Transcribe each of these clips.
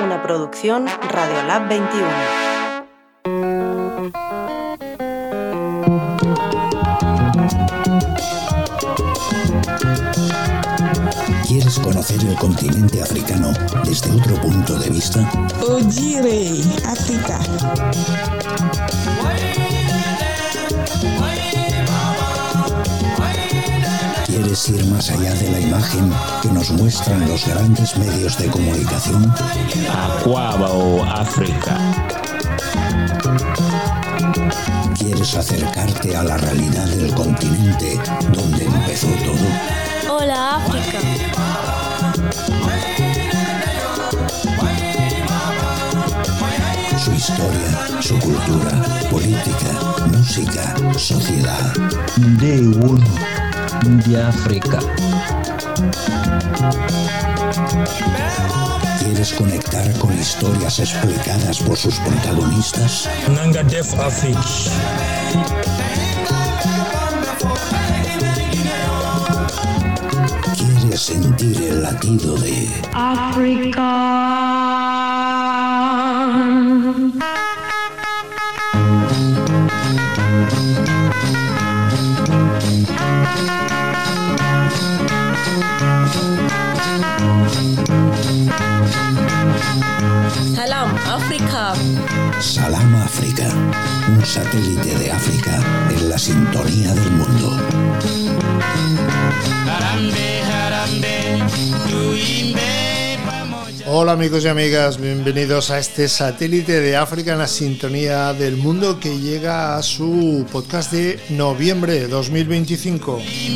una producción Radiolab 21. ¿Quieres conocer el continente africano desde otro punto de vista? Ojire, África. ¿Quieres ir más allá de la imagen que nos muestran los grandes medios de comunicación? Akwaba, África. ¿Quieres acercarte a la realidad del continente donde empezó todo? Hola, África. Su historia, su cultura, política, música, sociedad. Day One de África. ¿Quieres conectar con historias explicadas por sus protagonistas? Nanga Def Africa. ¿Quieres sentir el latido de África? Salam, África. Salam África, un satélite de África en la sintonía del mundo. Hola amigos y amigas, bienvenidos a este satélite de África en la sintonía del mundo que llega a su podcast de noviembre de 2025.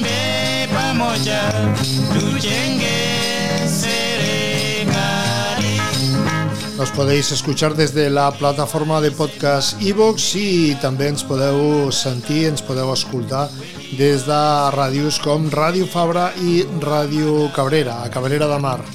Nos podéis escuchar desde la plataforma de podcast iVoox i també ens podeu sentir, ens podeu escoltar des de ràdios com Ràdio Fabra i Ràdio Cabrera, a Cabrera de Mar.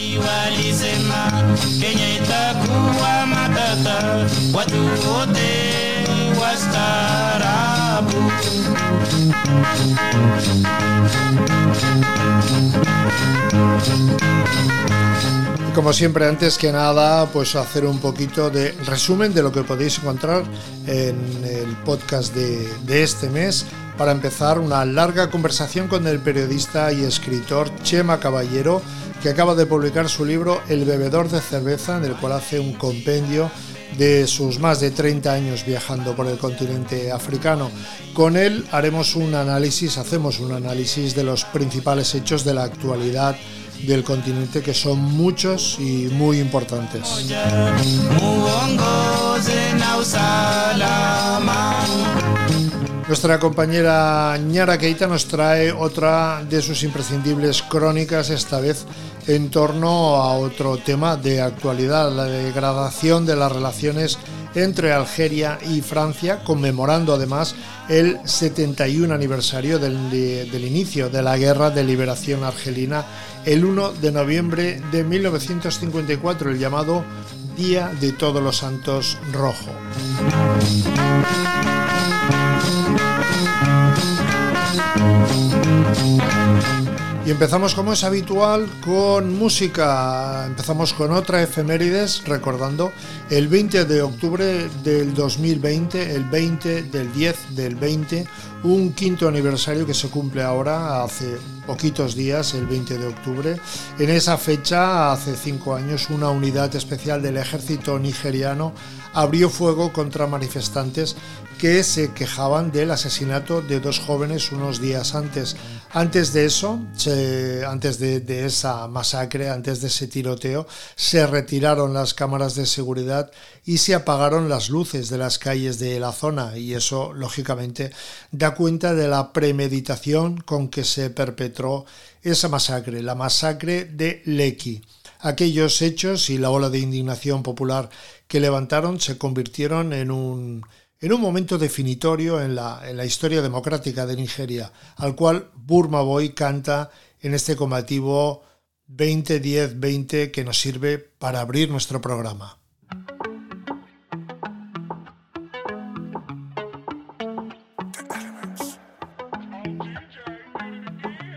Y como siempre, antes que nada, pues hacer un poquito de resumen de lo que podéis encontrar en el podcast de este mes. Para empezar, una larga conversación con el periodista y escritor Chema Caballero, que acaba de publicar su libro El bebedor de cerveza, en el cual hace un compendio de sus más de 30 años viajando por el continente africano. Con él hacemos un análisis de los principales hechos de la actualidad del continente, que son muchos y muy importantes. Nuestra compañera Ñara Keita nos trae otra de sus imprescindibles crónicas, esta vez en torno a otro tema de actualidad, la degradación de las relaciones entre Algeria y Francia, conmemorando además el 71 aniversario del inicio de la Guerra de Liberación Argelina, el 1 de noviembre de 1954, el llamado Día de Todos los Santos Rojo. Y empezamos, como es habitual, con música. Empezamos con otra efemérides, recordando el 20 de octubre del 2020, el 20 del 10 del 20, un quinto aniversario que se cumple ahora, hace poquitos días, el 20 de octubre. En esa fecha, hace 5 años, una unidad especial del ejército nigeriano abrió fuego contra manifestantes que se quejaban del asesinato de 2 jóvenes unos días antes. Antes de eso, antes de esa masacre, antes de ese tiroteo, se retiraron las cámaras de seguridad y se apagaron las luces de las calles de la zona, y eso, lógicamente, da cuenta de la premeditación con que se perpetró esa masacre, la masacre de Lekki. Aquellos hechos y la ola de indignación popular que levantaron se convirtieron en un momento definitorio en la historia democrática de Nigeria, al cual Burna Boy canta en este combativo 20-10-20 que nos sirve para abrir nuestro programa.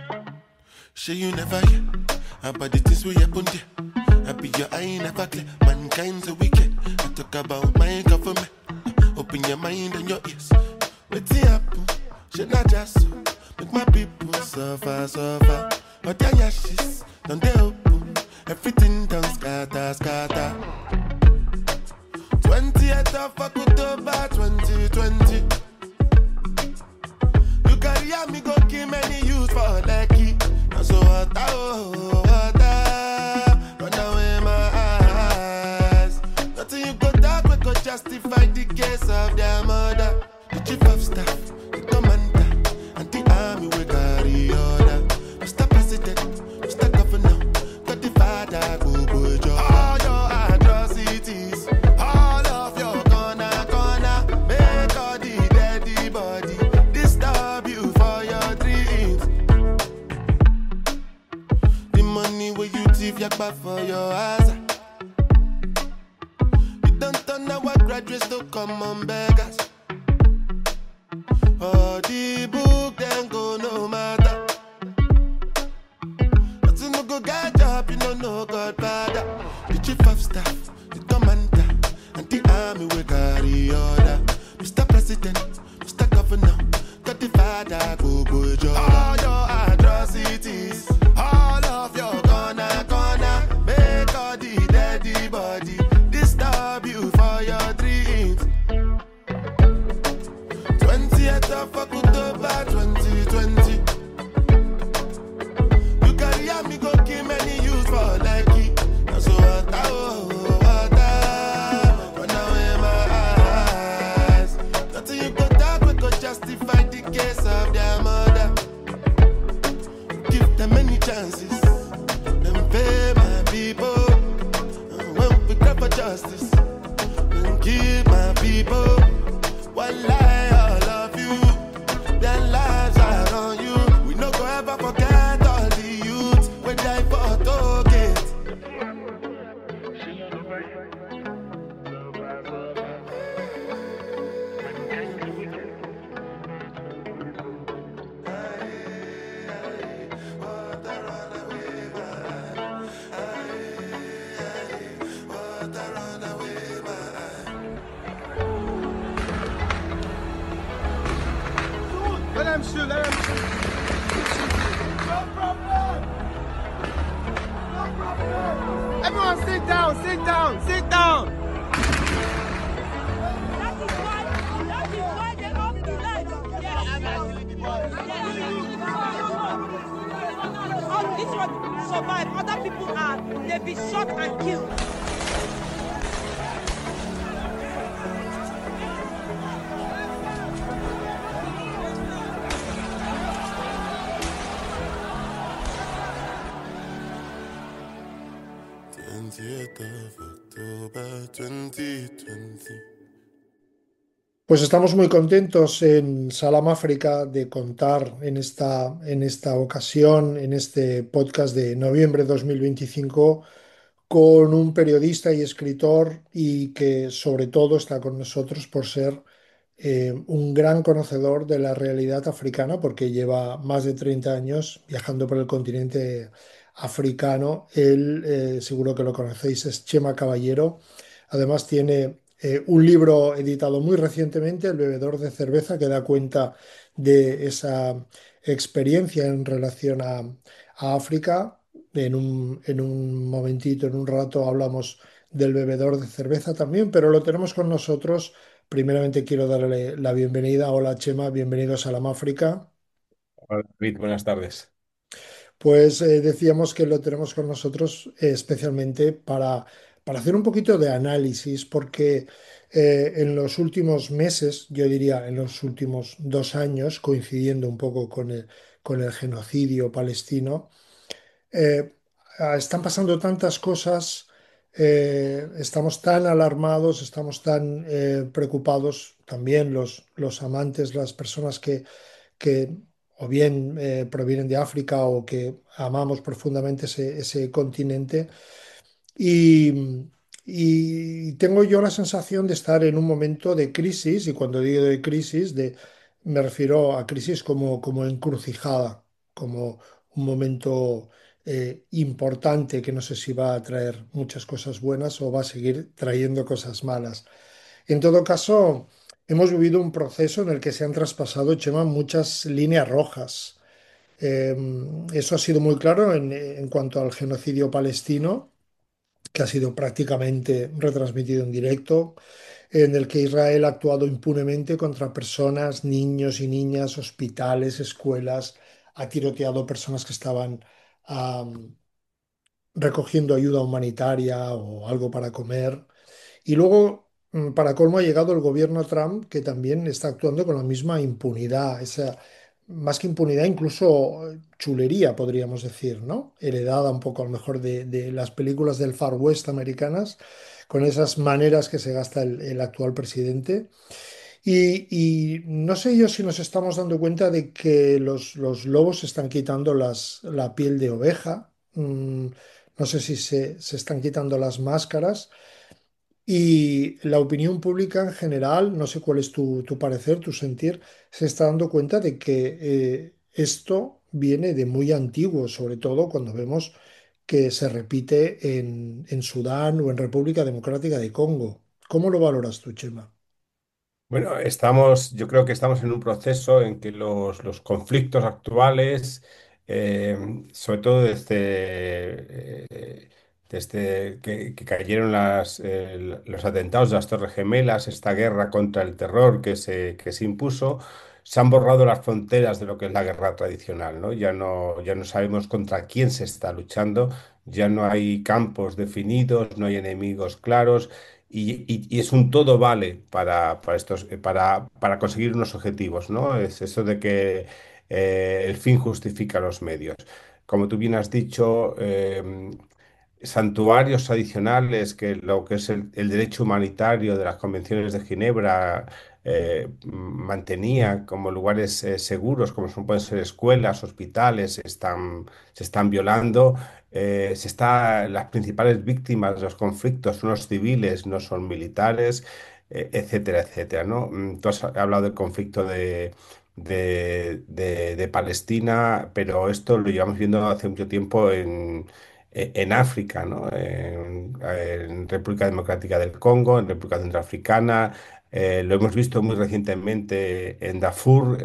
Say you never hear about the things we happen there. I be your eye never clear. kinds of wicked. I talk about my government. Open your mind and your ears. What's the apple? Should not just so. Make my people suffer, suffer. But their ashes, don't they open? Everything done scatter, scatter. 20th of October 2020. You carry a me go kill many youth for lucky. And so water, run away my eyes. Nothing you go talk we go justify the case of their mother. The chief of staff, the commander, and the army will carry order. Mr. President, Mr. Governor, got the father, go boy job. All your atrocities, all of your gonna make all the dead body disturb you for your dreams. The money where you thief yak back for your eyes. You don't turn our graduates to common beggars. Oh, the book then go no matter. But you no go get job, you don't know God father. The chief of staff, the commander, and the army will carry order. Mr. President, Mr. Governor, got the father, go boy job. All your atrocities, all of your gonna make all the dead body disturb you for your dreams. 20th of October 2020. You carry a me go kill many youths for lucky. And so water, run away my eyes. Nothing you go talk we go justify the case of their mother. Give them many chances, then pay my people. And when we grab for justice, then give my people one lie, all of you. Their lives are on you. We no go ever forget all the youths when die for target. Let him shoot, let him shoot. No problem. No problem. Everyone sit down, sit down, sit down. That is why they don't delay. All this one survive, other people are, they be shot and killed. October 2020. Pues estamos muy contentos en Salam África de contar en esta ocasión, en este podcast de noviembre de 2025, con un periodista y escritor y que sobre todo está con nosotros por ser un gran conocedor de la realidad africana, porque lleva más de 30 años viajando por el continente africano. Él, seguro que lo conocéis, es Chema Caballero. Además tiene un libro editado muy recientemente, El bebedor de cerveza, que da cuenta de esa experiencia en relación a África. En un momentito, en un rato, hablamos del bebedor de cerveza también, pero lo tenemos con nosotros. Primeramente quiero darle la bienvenida. Hola Chema, bienvenidos a Salam África. Hola, David, buenas tardes. Pues decíamos que lo tenemos con nosotros especialmente para hacer un poquito de análisis, porque en los últimos meses, yo diría en los últimos 2 años, coincidiendo un poco con el genocidio palestino, eh, están pasando tantas cosas, estamos tan alarmados, estamos tan preocupados, también los amantes, las personas que o bien provienen de África o que amamos profundamente ese continente. Y, y tengo yo la sensación de estar en un momento de crisis, y cuando digo de crisis, me refiero a crisis como encrucijada, como un momento importante que no sé si va a traer muchas cosas buenas o va a seguir trayendo cosas malas. En todo caso, hemos vivido un proceso en el que se han traspasado, Chema, muchas líneas rojas. Eh, Eso ha sido muy claro en cuanto al genocidio palestino, que ha sido prácticamente retransmitido en directo, en el que Israel ha actuado impunemente contra personas, niños y niñas, hospitales, escuelas, ha tiroteado personas que estaban recogiendo ayuda humanitaria o algo para comer. Y luego, para colmo, ha llegado el gobierno Trump, que también está actuando con la misma impunidad, esa, más que impunidad, incluso chulería, podríamos decir, ¿no? Heredada un poco a lo mejor de las películas del Far West americanas, con esas maneras que se gasta el actual presidente. Y no sé yo si nos estamos dando cuenta de que los lobos se están quitando la piel de oveja. No sé si se están quitando las máscaras. Y la opinión pública en general, no sé cuál es tu parecer, tu sentir, se está dando cuenta de que esto viene de muy antiguo, sobre todo cuando vemos que se repite en Sudán o en República Democrática de Congo. ¿Cómo lo valoras tú, Chema? Bueno, yo creo que estamos en un proceso en que los conflictos actuales, sobre todo desde que cayeron los atentados de las Torres Gemelas, esta guerra contra el terror que se impuso, se han borrado las fronteras de lo que es la guerra tradicional, ¿no? Ya no sabemos contra quién se está luchando, ya no hay campos definidos, no hay enemigos claros. Y es un todo vale para conseguir unos objetivos, ¿no? Es eso de que el fin justifica los medios. Como tú bien has dicho, santuarios adicionales que lo que es el derecho humanitario de las convenciones de Ginebra mantenía como lugares seguros, como pueden ser escuelas, hospitales, se están violando. Las principales víctimas de los conflictos son los civiles, no son militares, etcétera, etcétera, ¿no? Tú has hablado del conflicto de Palestina, pero esto lo llevamos viendo hace mucho tiempo en África, ¿no? En República Democrática del Congo, en República Centroafricana, lo hemos visto muy recientemente en Darfur,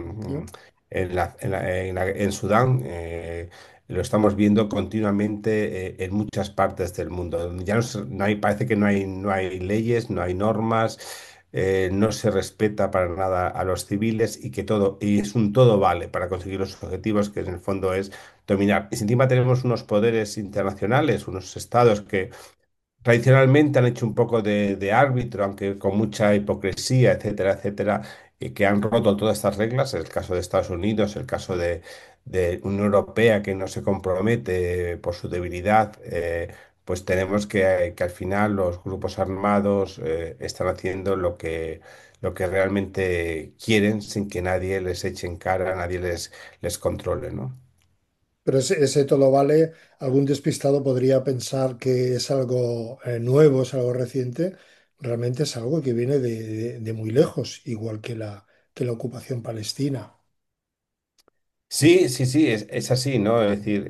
en Sudán, lo estamos viendo continuamente en muchas partes del mundo. Ya no hay, parece que no hay leyes, no hay normas, no se respeta para nada a los civiles y es un todo vale para conseguir los objetivos que en el fondo es dominar. Y si encima tenemos unos poderes internacionales, unos estados que tradicionalmente han hecho un poco de árbitro, aunque con mucha hipocresía, etcétera, etcétera, y que han roto todas estas reglas. El caso de Estados Unidos, el caso de Unión Europea que no se compromete por su debilidad, pues tenemos que al final los grupos armados están haciendo lo que realmente quieren sin que nadie les eche en cara, nadie les controle, ¿no? Pero ese todo vale, algún despistado podría pensar que es algo nuevo, es algo reciente. Realmente es algo que viene de muy lejos, igual que la ocupación palestina. Sí, sí, sí, es así, ¿no? Es decir,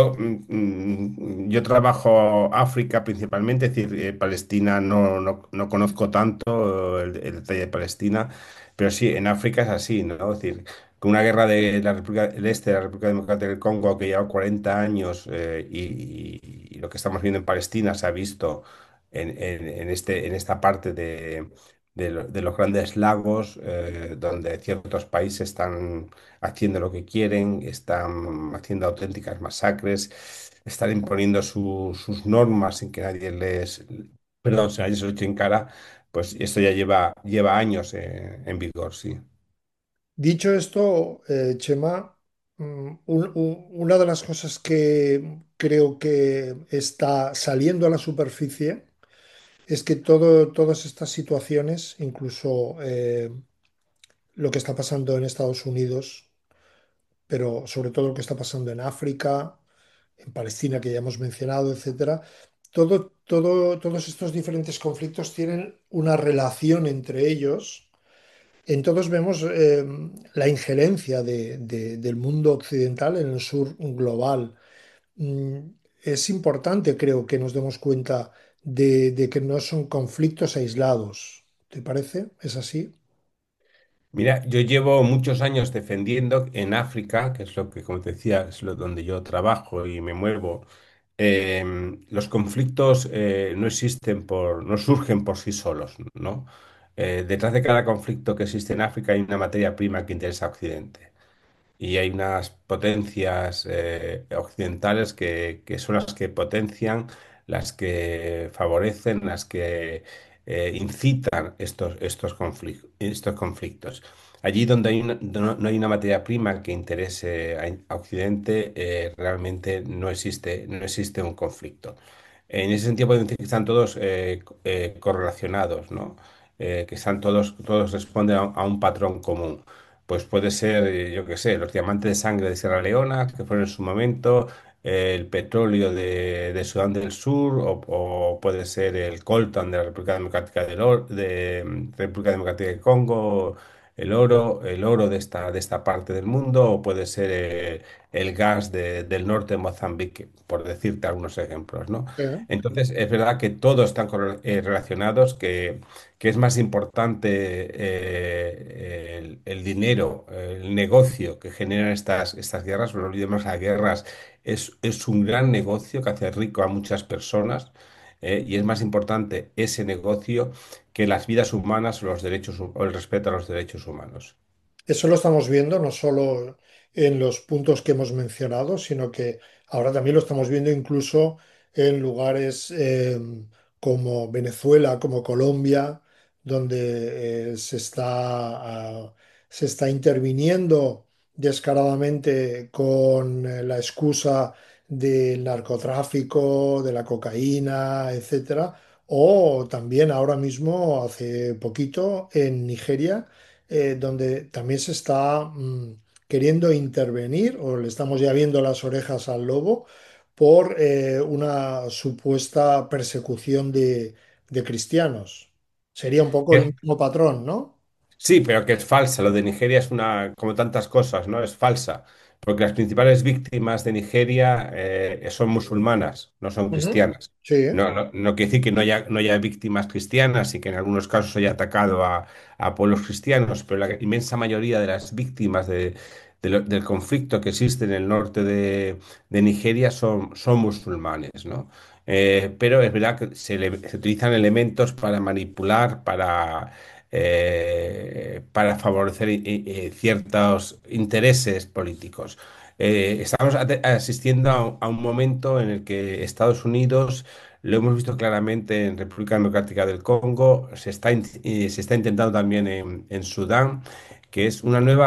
yo trabajo África principalmente, es decir, Palestina no conozco tanto el detalle de Palestina, pero sí, en África es así, ¿no? Es decir, con una guerra de la República del Este, de la República Democrática del Congo, que lleva 40 años y lo que estamos viendo en Palestina se ha visto en esta parte de los grandes lagos, donde ciertos países están haciendo lo que quieren, están haciendo auténticas masacres, están imponiendo sus normas sin que nadie perdón, sin nadie se lo eche en cara, pues esto ya lleva años en vigor, sí. Dicho esto, Chema, una de las cosas que creo que está saliendo a la superficie es que todas estas situaciones, incluso lo que está pasando en Estados Unidos, pero sobre todo lo que está pasando en África, en Palestina, que ya hemos mencionado, etcétera, todos estos diferentes conflictos tienen una relación entre ellos. En todos vemos la injerencia del mundo occidental en el sur global. mm, es importante, creo, que nos demos cuenta de que no son conflictos aislados. ¿Te parece? ¿Es así? Mira, yo llevo muchos años defendiendo en África, que es lo que, como te decía, es lo donde yo trabajo y me muevo. Los conflictos no existen no surgen por sí solos, ¿no? Detrás de cada conflicto que existe en África hay una materia prima que interesa a Occidente. Y hay unas potencias occidentales que son las que potencian, las que favorecen, las que incitan estos conflictos. Allí donde no hay una materia prima que interese a Occidente, realmente no existe un conflicto. En ese sentido podemos decir que están todos correlacionados, ¿no? Que todos responden a un patrón común. Pues puede ser, yo qué sé, los diamantes de sangre de Sierra Leona, que fueron en su momento, el petróleo de Sudán del Sur, o puede ser el coltan de la República Democrática República Democrática del Congo, el oro de esta parte del mundo, o puede ser el gas del norte de Mozambique, por decirte algunos ejemplos, ¿no? Sí. Entonces, es verdad que todos están relacionados, que es más importante el dinero, el negocio que generan estas guerras. No olvidemos, las guerras es un gran negocio que hace rico a muchas personas, y es más importante ese negocio que las vidas humanas o o el respeto a los derechos humanos. Eso lo estamos viendo no solo en los puntos que hemos mencionado, sino que ahora también lo estamos viendo incluso en lugares como Venezuela, como Colombia, donde se está interviniendo descaradamente con la excusa del narcotráfico, de la cocaína, etcétera. O también ahora mismo, hace poquito, en Nigeria, donde también se está queriendo intervenir, o le estamos ya viendo las orejas al lobo, por una supuesta persecución de cristianos. Sería un poco el mismo patrón, ¿no? Sí, pero que es falsa. Lo de Nigeria es como tantas cosas, ¿no? Es falsa. Porque las principales víctimas de Nigeria son musulmanas, no son Ujú. cristianas. Sí. No quiere decir que no haya víctimas cristianas y que en algunos casos haya atacado a pueblos cristianos, pero la inmensa mayoría de las víctimas del conflicto que existe en el norte de Nigeria son musulmanes, ¿no? Pero es verdad que se utilizan elementos para manipular, para favorecer ciertos intereses políticos. Estamos asistiendo a un momento en el que Estados Unidos, lo hemos visto claramente en República Democrática del Congo, se está intentando también en Sudán, que es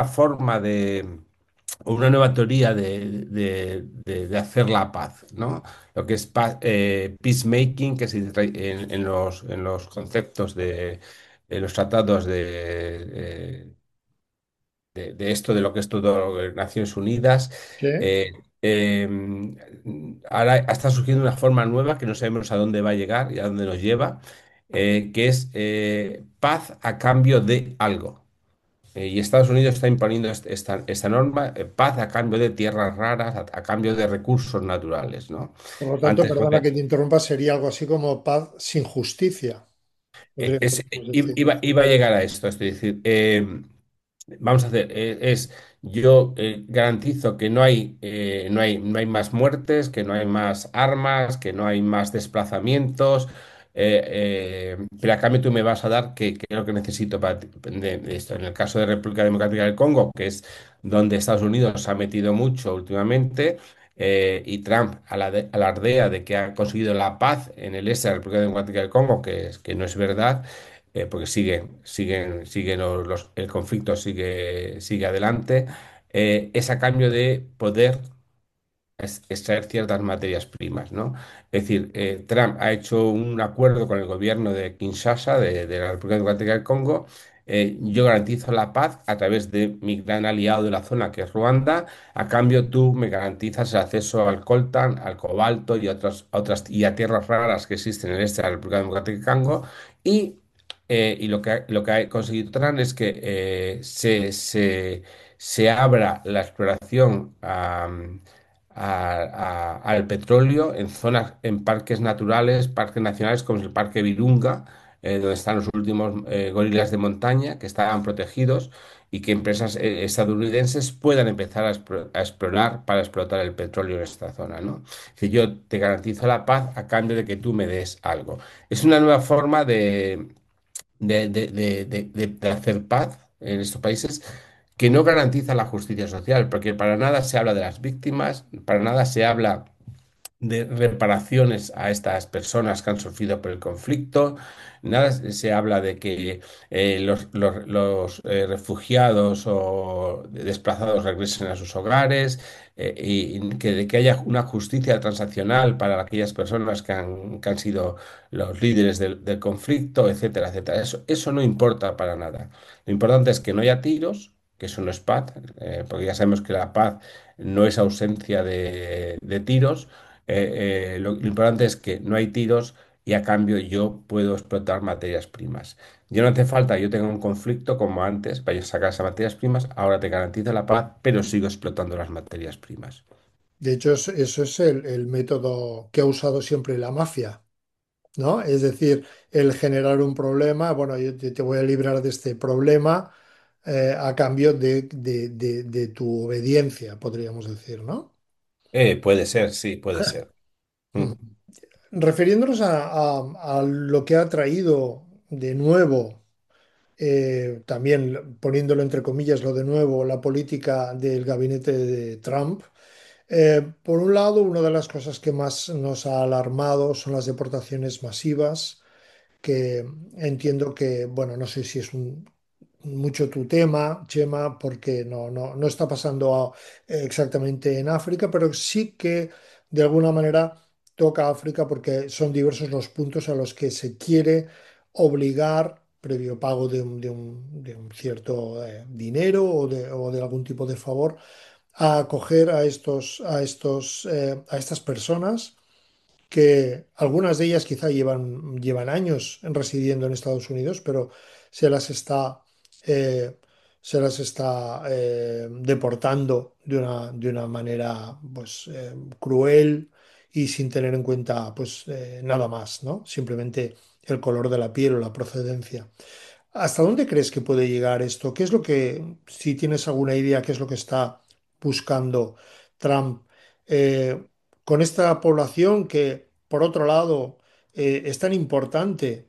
una nueva teoría de hacer la paz, ¿no? Lo que es peacemaking, que en los conceptos de los tratados de esto, de lo que es todo Naciones Unidas. Sí. eh, eh, Ahora está surgiendo una forma nueva que no sabemos a dónde va a llegar y a dónde nos lleva, que es paz a cambio de algo. Y Estados Unidos está imponiendo esta norma, paz a cambio de tierras raras, a cambio de recursos naturales, ¿no? Por lo tanto, Antes, perdona que te interrumpa, sería algo así como paz sin justicia. es- Podríamos decir. iba a llegar a esto, es decir, vamos a hacer, yo garantizo que no hay más muertes, que no hay más armas, que no hay más desplazamientos, pero a cambio tú me vas a dar que es lo que necesito de esto. En el caso de República Democrática del Congo, que es donde Estados Unidos se ha metido mucho últimamente, y Trump alardea de que ha conseguido la paz en el este de la República Democrática del Congo, que no es verdad, porque siguen el conflicto sigue adelante, es a cambio de poder extraer ciertas materias primas, ¿no? Es decir, Trump ha hecho un acuerdo con el gobierno de Kinshasa, de la República Democrática del Congo. Yo garantizo la paz a través de mi gran aliado de la zona, que es Ruanda. A cambio, tú me garantizas el acceso al coltan, al cobalto y y a tierras raras que existen en el este de la República Democrática del Congo. Y lo que ha conseguido Trump es que se abra la exploración al petróleo en zonas, en parques naturales, parques nacionales como es el Parque Virunga, donde están los últimos gorilas de montaña que estaban protegidos y que empresas estadounidenses puedan empezar a explorar para explotar el petróleo en esta zona, ¿no? Si yo te garantizo la paz a cambio de que tú me des algo. Es una nueva forma de hacer paz en estos países que no garantiza la justicia social, porque para nada se habla de las víctimas, para nada se habla de reparaciones a estas personas que han sufrido por el conflicto. Nada se habla de que los refugiados o desplazados regresen a sus hogares y de que haya una justicia transaccional para aquellas personas que han sido los líderes del conflicto, etcétera, etcétera. Eso no importa para nada. Lo importante es que no haya tiros, que eso no es paz, porque ya sabemos que la paz no es ausencia de tiros. Lo importante es que no hay tiros y a cambio yo puedo explotar materias primas. Ya no hace falta, yo tengo un conflicto como antes para yo sacar esas materias primas, ahora te garantizo la paz, pero sigo explotando las materias primas. De hecho, eso es el método que ha usado siempre la mafia, ¿no? Es decir, el generar un problema, bueno, yo te voy a librar de este problema a cambio de tu obediencia, podríamos decir, ¿no? Puede ser, sí, puede ser. Mm. Mm. Refiriéndonos a lo que ha traído de nuevo, también poniéndolo entre comillas, lo de nuevo, la política del gabinete de Trump. Por un lado, una de las cosas que más nos ha alarmado son las deportaciones masivas, que entiendo que, bueno, no sé si es mucho tu tema, Chema, porque no está pasando exactamente en África, pero sí que de alguna manera toca África porque son diversos los puntos a los que se quiere obligar, previo pago de un cierto dinero o de algún tipo de favor, a acoger a estas personas que algunas de ellas quizá llevan años residiendo en Estados Unidos, pero se las está, eh, deportando de una manera pues, cruel y sin tener en cuenta pues, nada más, ¿no? Simplemente el color de la piel o la procedencia. ¿Hasta dónde crees que puede llegar esto? ¿Qué es lo que, si tienes alguna idea, qué es lo que está buscando Trump con esta población que, por otro lado, es tan importante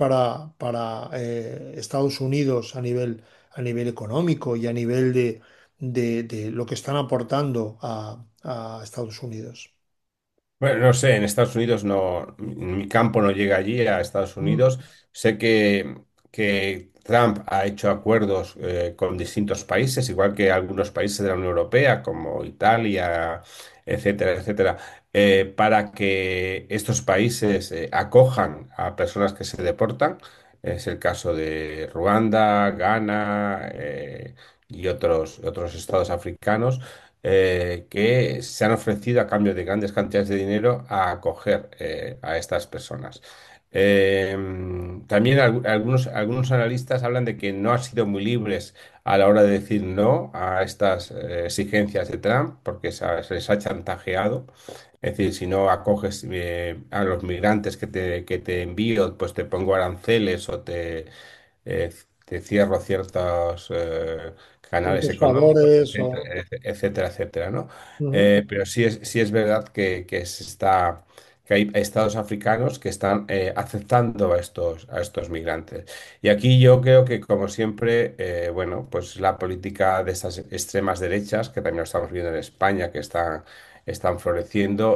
para Estados Unidos a nivel económico y a nivel de lo que están aportando a Estados Unidos? Bueno, no sé, en Estados Unidos no, mi campo no llega allí a Estados Mm. Unidos. Sé que Trump ha hecho acuerdos con distintos países, igual que algunos países de la Unión Europea, como Italia, etcétera, etcétera, para que estos países acojan a personas que se deportan. Es el caso de Ruanda, Ghana, y otros estados africanos que se han ofrecido a cambio de grandes cantidades de dinero a acoger a estas personas. Eh, También algunos analistas hablan de que no han sido muy libres a la hora de decir no a estas exigencias de Trump, porque se les ha chantajeado. Es decir, si no acoges a los migrantes que te envío, pues te pongo aranceles o te cierro ciertos canales Ciertos económicos, favores etcétera, o... etcétera, etcétera, ¿no? Ujú. Pero sí es verdad que hay estados africanos que están aceptando a estos migrantes. Y aquí yo creo que, como siempre, bueno, pues la política de estas extremas derechas, que también lo estamos viendo en España, que están floreciendo,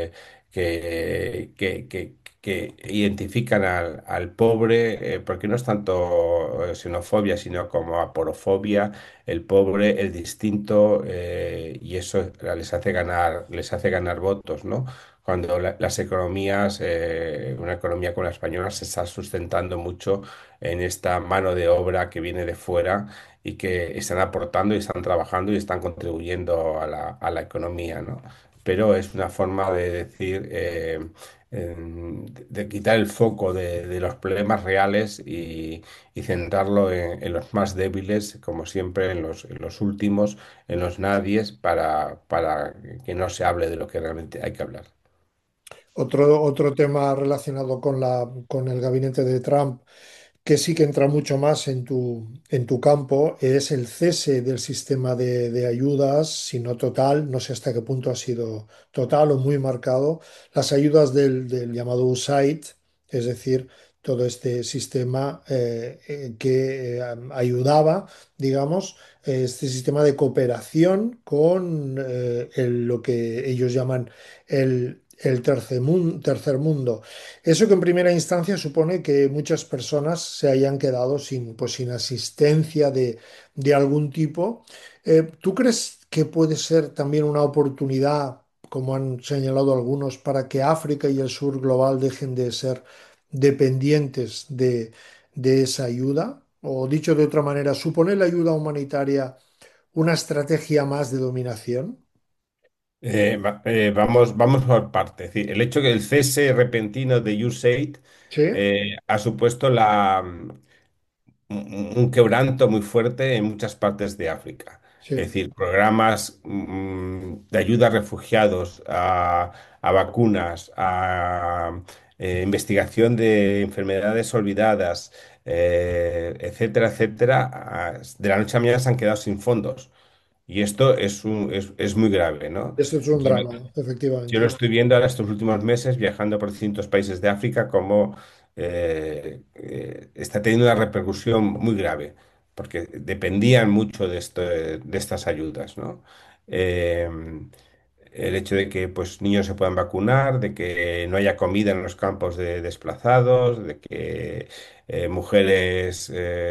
que identifican al pobre, porque no es tanto xenofobia, sino como aporofobia, el pobre, el distinto, y eso les hace ganar votos, ¿no? Cuando las economías, una economía como la española, se está sustentando mucho en esta mano de obra que viene de fuera y que están aportando y están trabajando y están contribuyendo a la economía, ¿no? pero es una forma de decir, de quitar el foco de los problemas reales y centrarlo en los más débiles, como siempre, en los últimos, en los nadies, para que no se hable de lo que realmente hay que hablar. Otro tema relacionado con con el gabinete de Trump que sí que entra mucho más en tu campo, es el cese del sistema de ayudas, si no total, no sé hasta qué punto ha sido total o muy marcado, las ayudas del llamado USAID, es decir, todo este sistema que ayudaba, digamos, este sistema de cooperación con lo que ellos llaman el tercer mundo. Eso que en primera instancia supone que muchas personas se hayan quedado sin, pues, sin asistencia de algún tipo. ¿Tú crees que puede ser también una oportunidad, como han señalado algunos, para que África y el sur global dejen de ser dependientes de esa ayuda? O dicho de otra manera, ¿supone la ayuda humanitaria una estrategia más de dominación? Vamos por partes. Es decir, el hecho que el cese repentino de USAID Sí, ha supuesto un quebranto muy fuerte en muchas partes de África. Es sí, decir, programas de ayuda a refugiados, a vacunas, a investigación de enfermedades olvidadas, etcétera, etcétera, de la noche a la mañana se han quedado sin fondos. Y esto es muy grave, ¿no? esto es un Yo, drama, yo lo efectivamente. estoy viendo ahora estos últimos meses viajando por distintos países de África como está teniendo una repercusión muy grave, porque dependían mucho de estas ayudas, ¿no? Eh, el hecho de que pues, niños se puedan vacunar, de que no haya comida en los campos de desplazados, de que mujeres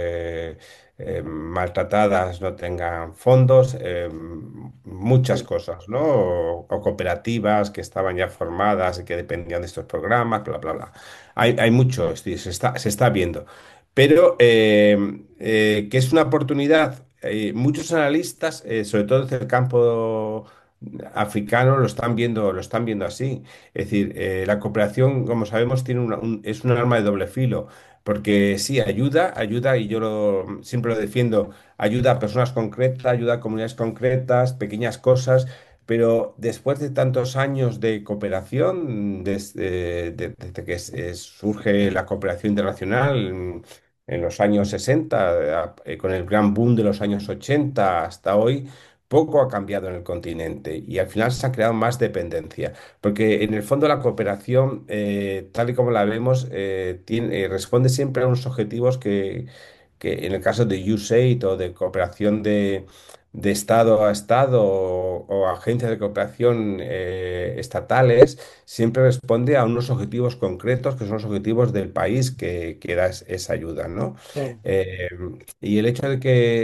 maltratadas no tengan fondos, muchas Sí. cosas, ¿no? O cooperativas que estaban ya formadas y que dependían de estos programas, bla, bla, bla. Hay mucho, es decir, se está viendo. Pero que es una oportunidad, muchos analistas, sobre todo desde el campo africano, lo están viendo así. Es decir, la cooperación, como sabemos, tiene es un arma de doble filo. Porque sí, ayuda, y siempre lo defiendo, ayuda a personas concretas, ayuda a comunidades concretas, pequeñas cosas, pero después de tantos años de cooperación, desde que surge la cooperación internacional en los años 60, con el gran boom de los años 80 hasta hoy, poco ha cambiado en el continente y al final se ha creado más dependencia. Porque en el fondo la cooperación, tal y como la vemos, responde siempre a unos objetivos que en el caso de USAID o de cooperación de Estado a Estado o agencias de cooperación estatales, siempre responde a unos objetivos concretos que son los objetivos del país que da esa ayuda, ¿no? Claro. Eh, y el hecho de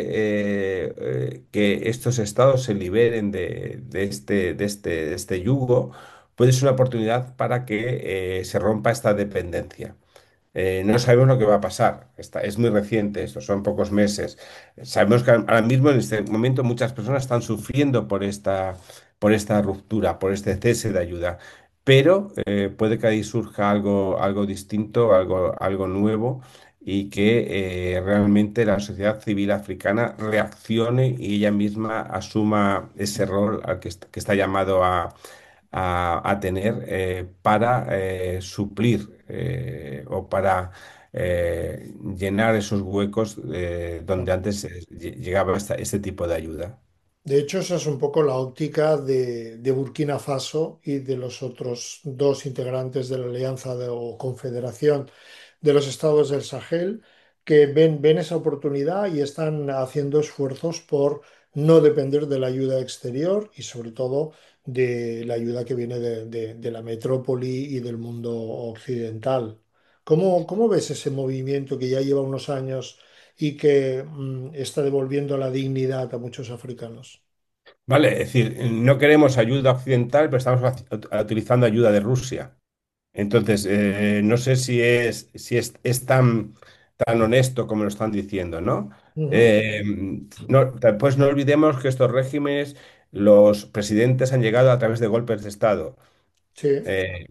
que estos estados se liberen de este yugo puede ser una oportunidad para que se rompa esta dependencia. No sabemos lo que va a pasar. Es muy reciente esto, son pocos meses. Sabemos que ahora mismo, en este momento, muchas personas están sufriendo por esta ruptura, por este cese de ayuda. Pero puede que ahí surja algo distinto, algo nuevo, y que realmente la sociedad civil africana reaccione y ella misma asuma ese rol al que está llamado a tener para suplir o para llenar esos huecos donde antes llegaba este tipo de ayuda. De hecho, esa es un poco la óptica de Burkina Faso y de los otros dos integrantes de la Alianza o Confederación de los Estados del Sahel, que ven esa oportunidad y están haciendo esfuerzos por no depender de la ayuda exterior y sobre todo de la ayuda que viene de la metrópoli y del mundo occidental. ¿Cómo ves ese movimiento que ya lleva unos años y que está devolviendo la dignidad a muchos africanos? Vale, es decir, no queremos ayuda occidental, pero estamos utilizando ayuda de Rusia. Entonces, no sé es tan honesto como lo están diciendo, ¿no? Ujú. Eh, pues no olvidemos que estos regímenes los presidentes han llegado a través de golpes de Estado. Sí, Eh,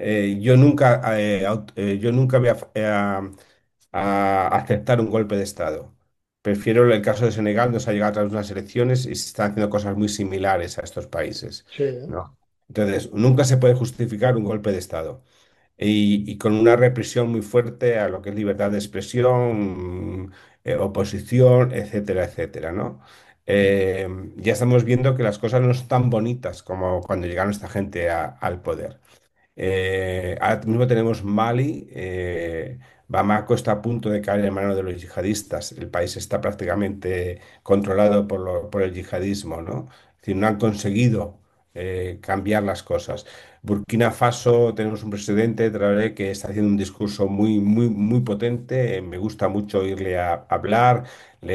yo nunca voy a aceptar un golpe de Estado. Prefiero el caso de Senegal, nos ha llegado a través de unas elecciones y se están haciendo cosas muy similares a estos países, sí, ¿no? Entonces, nunca se puede justificar un golpe de Estado y con una represión muy fuerte a lo que es libertad de expresión, oposición, etcétera, etcétera, ¿no? Ya estamos viendo que las cosas no son tan bonitas como cuando llegaron esta gente al poder. Ahora mismo tenemos Mali. Bamako está a punto de caer en manos de los yihadistas. El país está prácticamente controlado por el yihadismo, ¿no? Es decir, no han conseguido cambiar las cosas. Burkina Faso, tenemos un presidente, Traoré, que está haciendo un discurso muy, muy, muy potente. Me gusta mucho oírle hablar.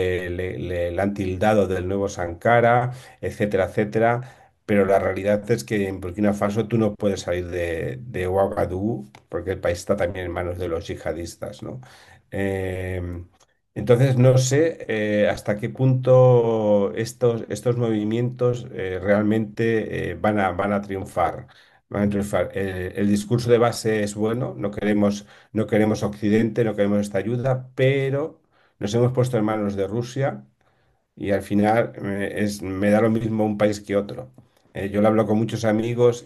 Le han tildado del nuevo Sankara, etcétera, etcétera. Pero la realidad es que en Burkina Faso tú no puedes salir de Ouagadougou porque el país está también en manos de los yihadistas, ¿no? Eh, entonces no sé hasta qué punto estos movimientos realmente van a triunfar. Van a triunfar. El discurso de base es bueno, no queremos Occidente, no queremos esta ayuda, pero nos hemos puesto en manos de Rusia y al final me da lo mismo un país que otro. Yo lo hablo con muchos amigos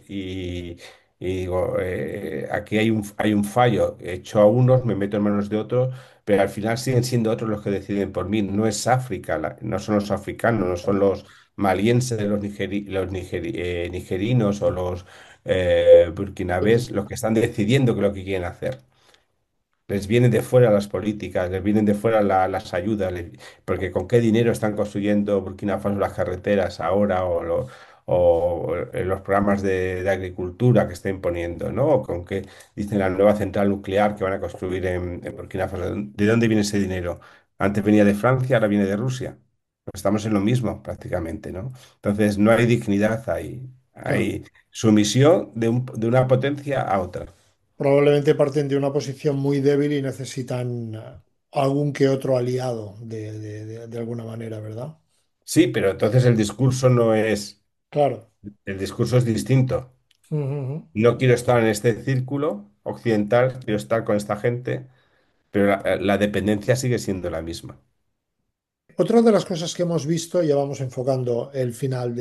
y digo, aquí hay un fallo, echo a unos, me meto en manos de otros, pero al final siguen siendo otros los que deciden por mí. No es África, no son los africanos, no son los malienses, nigerinos o los burkinabés los que están decidiendo qué es lo que quieren hacer. Les vienen de fuera las políticas, les vienen de fuera las ayudas, porque con qué dinero están construyendo Burkina Faso las carreteras ahora o los programas de agricultura que estén poniendo, ¿no? O con qué dicen la nueva central nuclear que van a construir en Burkina Faso. ¿De dónde viene ese dinero? Antes venía de Francia, ahora viene de Rusia. Pues estamos en lo mismo prácticamente, ¿no? Entonces no hay dignidad ahí. claro. Hay sumisión de una potencia a otra. Probablemente parten de una posición muy débil y necesitan algún que otro aliado de alguna manera, ¿verdad? Sí, pero entonces el discurso no es, Claro. el discurso es distinto. Ujú, ujú. No quiero estar en este círculo occidental, quiero estar con esta gente, pero la dependencia sigue siendo la misma. Otra de las cosas que hemos visto, ya vamos enfocando el final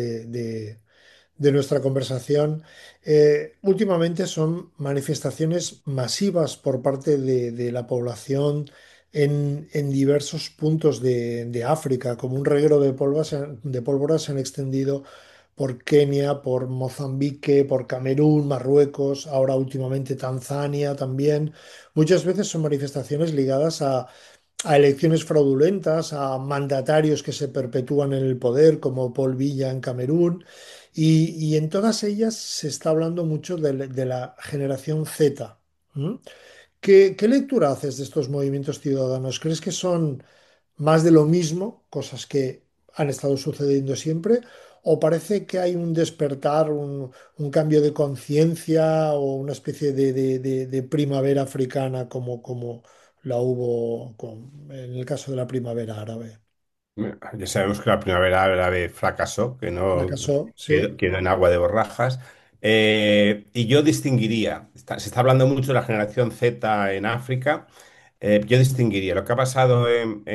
de nuestra conversación, últimamente son manifestaciones masivas por parte de la población en diversos puntos de África, como un reguero de pólvora se han extendido por Kenia, por Mozambique, por Camerún, Marruecos, ahora últimamente Tanzania también. Muchas veces son manifestaciones ligadas a elecciones fraudulentas, a mandatarios que se perpetúan en el poder, como Paul Biya en Camerún, y en todas ellas se está hablando mucho de la generación Z. ¿M? ¿Qué lectura haces de estos movimientos ciudadanos? ¿Crees que son más de lo mismo, cosas que han estado sucediendo siempre, o parece que hay un despertar, un cambio de conciencia o una especie de primavera africana como la hubo en el caso de la primavera árabe? Ya sabemos que la primavera árabe fracasó, que no ¿Fracasó? Sí, quedó en agua de borrajas. Y yo distinguiría, se está hablando mucho de la generación Z en África. Yo distinguiría lo que ha pasado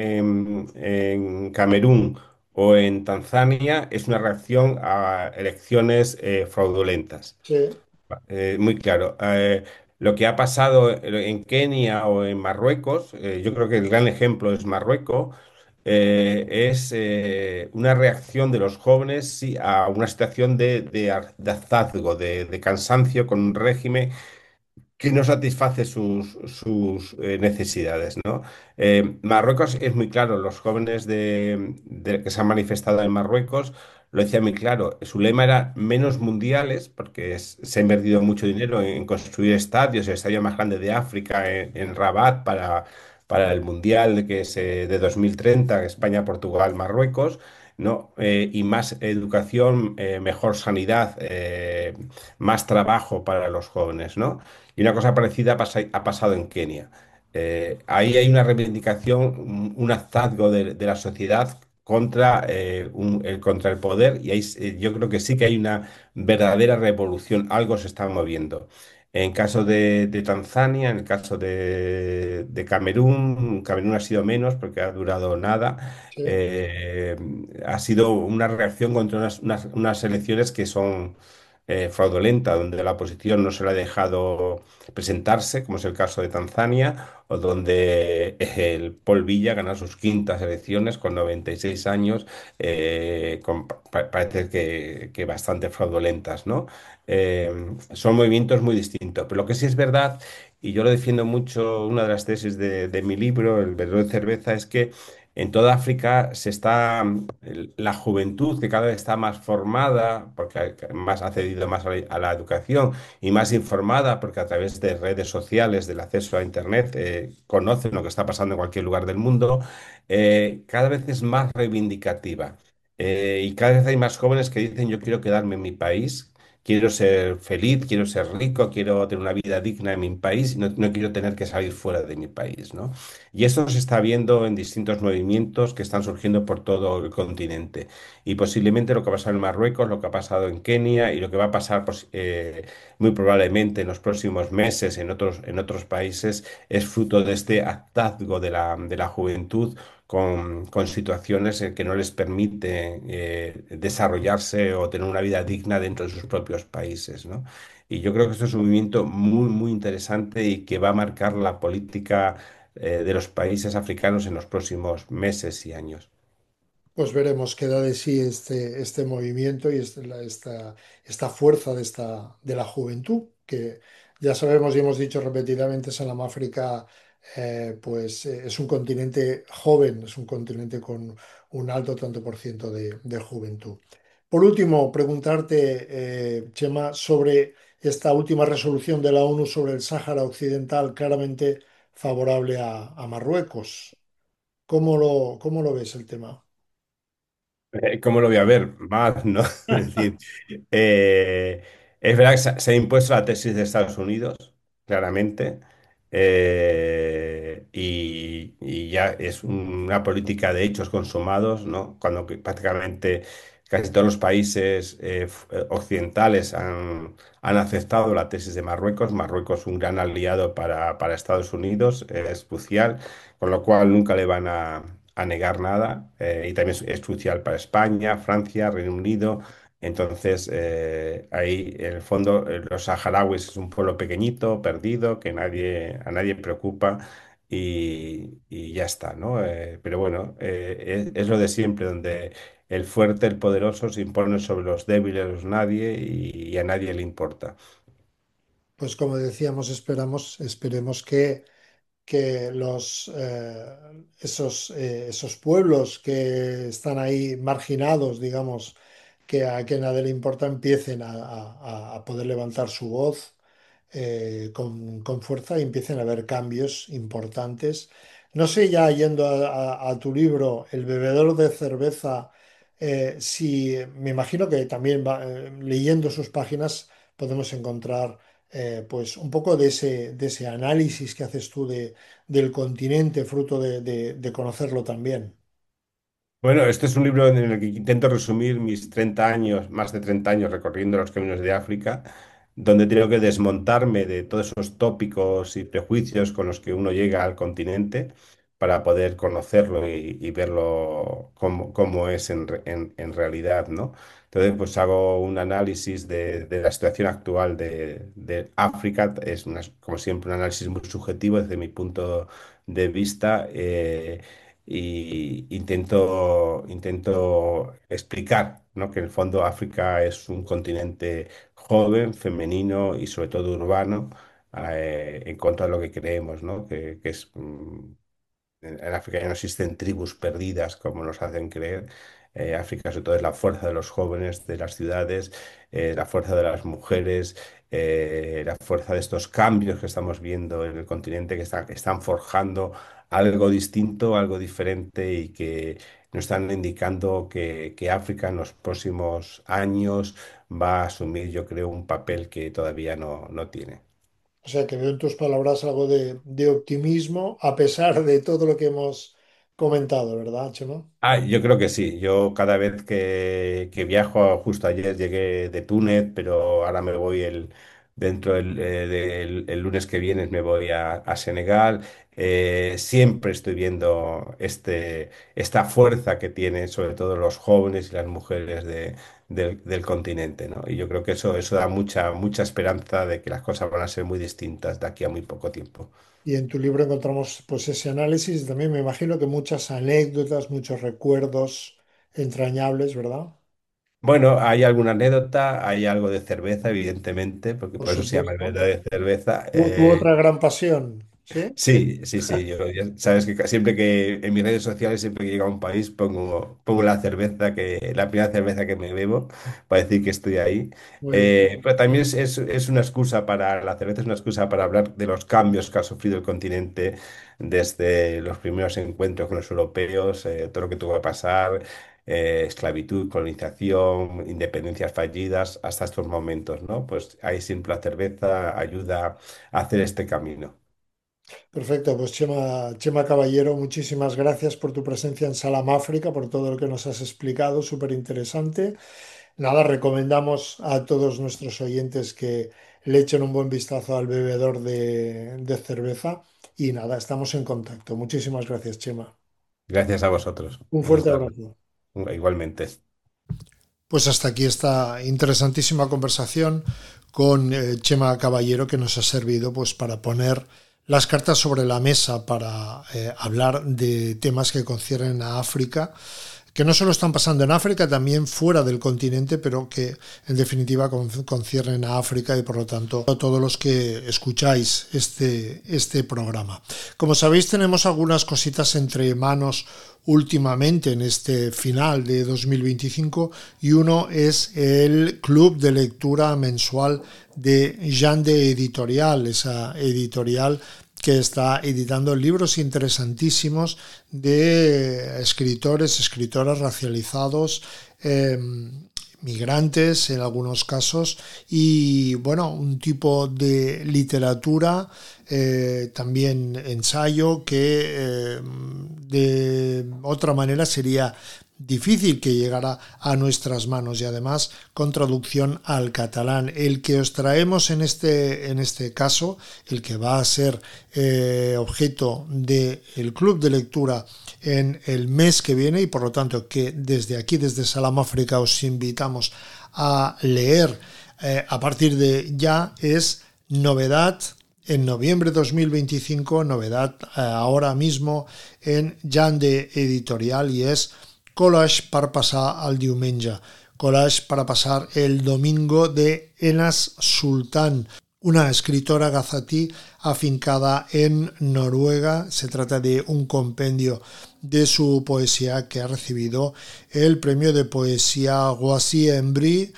en Camerún o en Tanzania es una reacción a elecciones fraudulentas. sí, Muy claro. Lo que ha pasado en Kenia o en Marruecos, yo creo que el gran ejemplo es Marruecos, es una reacción de los jóvenes sí, a una situación de hartazgo, de cansancio con un régimen que no satisface sus necesidades, ¿no? Marruecos es muy claro, los jóvenes que se han manifestado en Marruecos lo decían muy claro, su lema era menos mundiales, porque se ha invertido mucho dinero en construir estadios, el estadio más grande de África en Rabat para el Mundial de 2030, España, Portugal, Marruecos. ¿No? Y más educación, mejor sanidad, más trabajo para los jóvenes, ¿no? Y una cosa parecida ha pasado en Kenia. Ahí hay una reivindicación, un hartazgo de la sociedad contra, contra el poder y ahí, yo creo que sí que hay una verdadera revolución, algo se está moviendo. En caso de Tanzania, en el caso de Camerún, Camerún ha sido menos porque ha durado nada. Sí. eh, Ha sido una reacción contra unas elecciones que son fraudulentas, donde la oposición no se le ha dejado presentarse, como es el caso de Tanzania, o donde el Paul Villa ganó sus quintas elecciones con 96 años, parece que bastante fraudulentas, ¿no? Son movimientos muy distintos. Pero lo que sí es verdad, y yo lo defiendo mucho, una de las tesis de mi libro, El Verdadero de Cerveza, es que en toda África la juventud que cada vez está más formada, porque más ha accedido más a la educación y más informada, porque a través de redes sociales, del acceso a Internet, conocen lo que está pasando en cualquier lugar del mundo, cada vez es más reivindicativa. Y cada vez hay más jóvenes que dicen, yo quiero quedarme en mi país. Quiero ser feliz, quiero ser rico, quiero tener una vida digna en mi país y no quiero tener que salir fuera de mi país, ¿no? Y esto se está viendo en distintos movimientos que están surgiendo por todo el continente. Y posiblemente lo que ha pasado en Marruecos, lo que ha pasado en Kenia y lo que va a pasar muy probablemente en los próximos meses en otros países es fruto de este hartazgo de la juventud con situaciones que no les permite desarrollarse o tener una vida digna dentro de sus propios países, ¿no? Y yo creo que esto es un movimiento muy, muy interesante y que va a marcar la política de los países africanos en los próximos meses y años. Pues veremos qué da de sí este movimiento y esta fuerza de la juventud, que ya sabemos y hemos dicho repetidamente, África es un continente joven, es un continente con un alto tanto por ciento de juventud. Por último, preguntarte, Chema, sobre esta última resolución de la ONU sobre el Sáhara Occidental, claramente favorable a Marruecos. Cómo lo ves el tema? ¿Cómo lo voy a ver? Más, ¿no? Es decir, eh, es verdad que se ha impuesto la tesis de Estados Unidos, claramente, y ya es una política de hechos consumados, ¿no? Cuando prácticamente casi todos los países occidentales han aceptado la tesis de Marruecos. Marruecos es un gran aliado para Estados Unidos, es crucial, con lo cual nunca le van a negar nada, y también es crucial para España, Francia, Reino Unido. Entonces, ahí en el fondo los saharauis es un pueblo pequeñito, perdido, que a nadie preocupa y ya está, ¿no? Pero bueno, es lo de siempre, donde el fuerte, el poderoso se impone sobre los débiles, los nadie y a nadie le importa. Pues como decíamos, esperemos que esos pueblos que están ahí marginados, digamos, que nadie le importa, empiecen a poder levantar su voz con fuerza y empiecen a haber cambios importantes. No sé, ya yendo a tu libro, El bebedor de cerveza, si me imagino que también leyendo sus páginas podemos encontrar pues un poco de ese análisis que haces tú del continente, fruto de conocerlo también. Bueno, este es un libro en el que intento resumir mis 30 años, más de 30 años recorriendo los caminos de África, donde tengo que desmontarme de todos esos tópicos y prejuicios con los que uno llega al continente para poder conocerlo y verlo como es en realidad, ¿no? Entonces, pues hago un análisis de la situación actual de África. Es como siempre un análisis muy subjetivo desde mi punto de vista. Y intento explicar, ¿no? Que en el fondo África es un continente joven, femenino y sobre todo urbano, en contra de lo que creemos, ¿no? Que es en África ya no existen tribus perdidas como nos hacen creer. África sobre todo es la fuerza de los jóvenes de las ciudades, la fuerza de las mujeres, la fuerza de estos cambios que estamos viendo en el continente que están forjando algo distinto, algo diferente y que nos están indicando que África en los próximos años va a asumir, yo creo, un papel que todavía no tiene. O sea que veo en tus palabras algo de optimismo, a pesar de todo lo que hemos comentado, ¿verdad, Chema? Yo creo que sí. Yo cada vez que viajo, justo ayer llegué de Túnez, pero ahora me voy dentro el lunes que viene me voy a Senegal. Siempre estoy viendo esta fuerza que tienen sobre todo los jóvenes y las mujeres del continente, ¿no? Y yo creo que eso da mucha esperanza de que las cosas van a ser muy distintas de aquí a muy poco tiempo. Y en tu libro encontramos pues ese análisis y también me imagino que muchas anécdotas, muchos recuerdos entrañables, ¿verdad? Bueno, hay alguna anécdota, hay algo de cerveza, evidentemente, porque Por por eso se llama el supuesto. verdad de cerveza. Tu otra gran pasión, ¿sí? Sí, sí, sí. Sabes que siempre que en mis redes sociales, siempre que llego a un país, pongo la cerveza, la primera cerveza que me bebo, para decir que estoy ahí. Muy bien. Pero también es una excusa la cerveza es una excusa para hablar de los cambios que ha sufrido el continente desde los primeros encuentros con los europeos, todo lo que tuvo que pasar, esclavitud, colonización, independencias fallidas, hasta estos momentos, ¿no? Pues ahí siempre la cerveza ayuda a hacer este camino. Perfecto, pues Chema Caballero, muchísimas gracias por tu presencia en Salam África, por todo lo que nos has explicado, súper interesante. Nada, recomendamos a todos nuestros oyentes que le echen un buen vistazo al bebedor de cerveza y nada, estamos en contacto. Muchísimas gracias, Chema. Gracias a vosotros. Un Buenas fuerte tardes. abrazo. Igualmente. Pues hasta aquí esta interesantísima conversación con Chema Caballero que nos ha servido pues para poner las cartas sobre la mesa para hablar de temas que conciernen a África, que no solo están pasando en África, también fuera del continente, pero que en definitiva conciernen a África y por lo tanto a todos los que escucháis este programa. Como sabéis, tenemos algunas cositas entre manos últimamente en este final de 2025 y uno es el club de lectura mensual de Yande Editorial, esa editorial que está editando libros interesantísimos de escritoras racializados, migrantes en algunos casos y bueno, un tipo de literatura, también ensayo que de otra manera sería difícil que llegara a nuestras manos y además con traducción al catalán. El que os traemos en este caso, el que va a ser objeto del club de lectura en el mes que viene y por lo tanto que desde aquí, desde Salam África, os invitamos a leer a partir de ya es Novedad en noviembre de 2025, novedad ahora mismo en Yande Editorial y es Collage per passar el diumenge, Collage para pasar el domingo de Enas Sultán, una escritora gazatí afincada en Noruega. Se trata de un compendio de su poesía que ha recibido el premio de poesía Guasí en Brie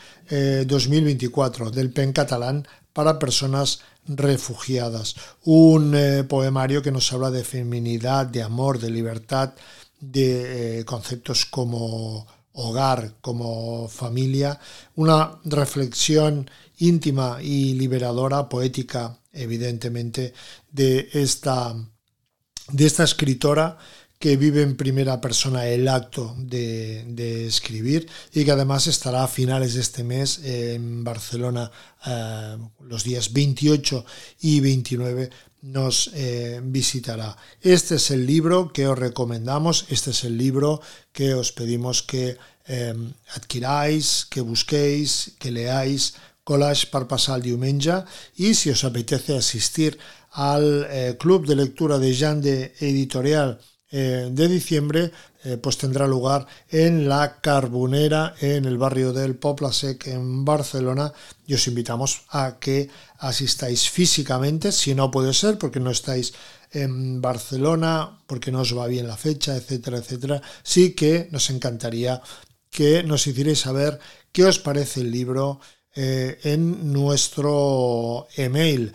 2024 del PEN catalán para personas refugiadas. Un poemario que nos habla de feminidad, de amor, de libertad, de conceptos como hogar, como familia, una reflexión íntima y liberadora, poética, evidentemente, de esta escritora que vive en primera persona el acto de escribir y que además estará a finales de este mes en Barcelona los días 28 y 29 nos visitará. Este es el libro que os recomendamos, este es el libro que os pedimos que adquiráis, que busquéis, que leáis, Collage per passar el diumenge, y si os apetece asistir al club de lectura de Yande Editorial de diciembre, pues tendrá lugar en la Carbonera, en el barrio del Poble Sec en Barcelona, y os invitamos a que asistáis físicamente, si no puede ser porque no estáis en Barcelona, porque no os va bien la fecha, etcétera, etcétera. Sí que nos encantaría que nos hicierais saber qué os parece el libro en nuestro email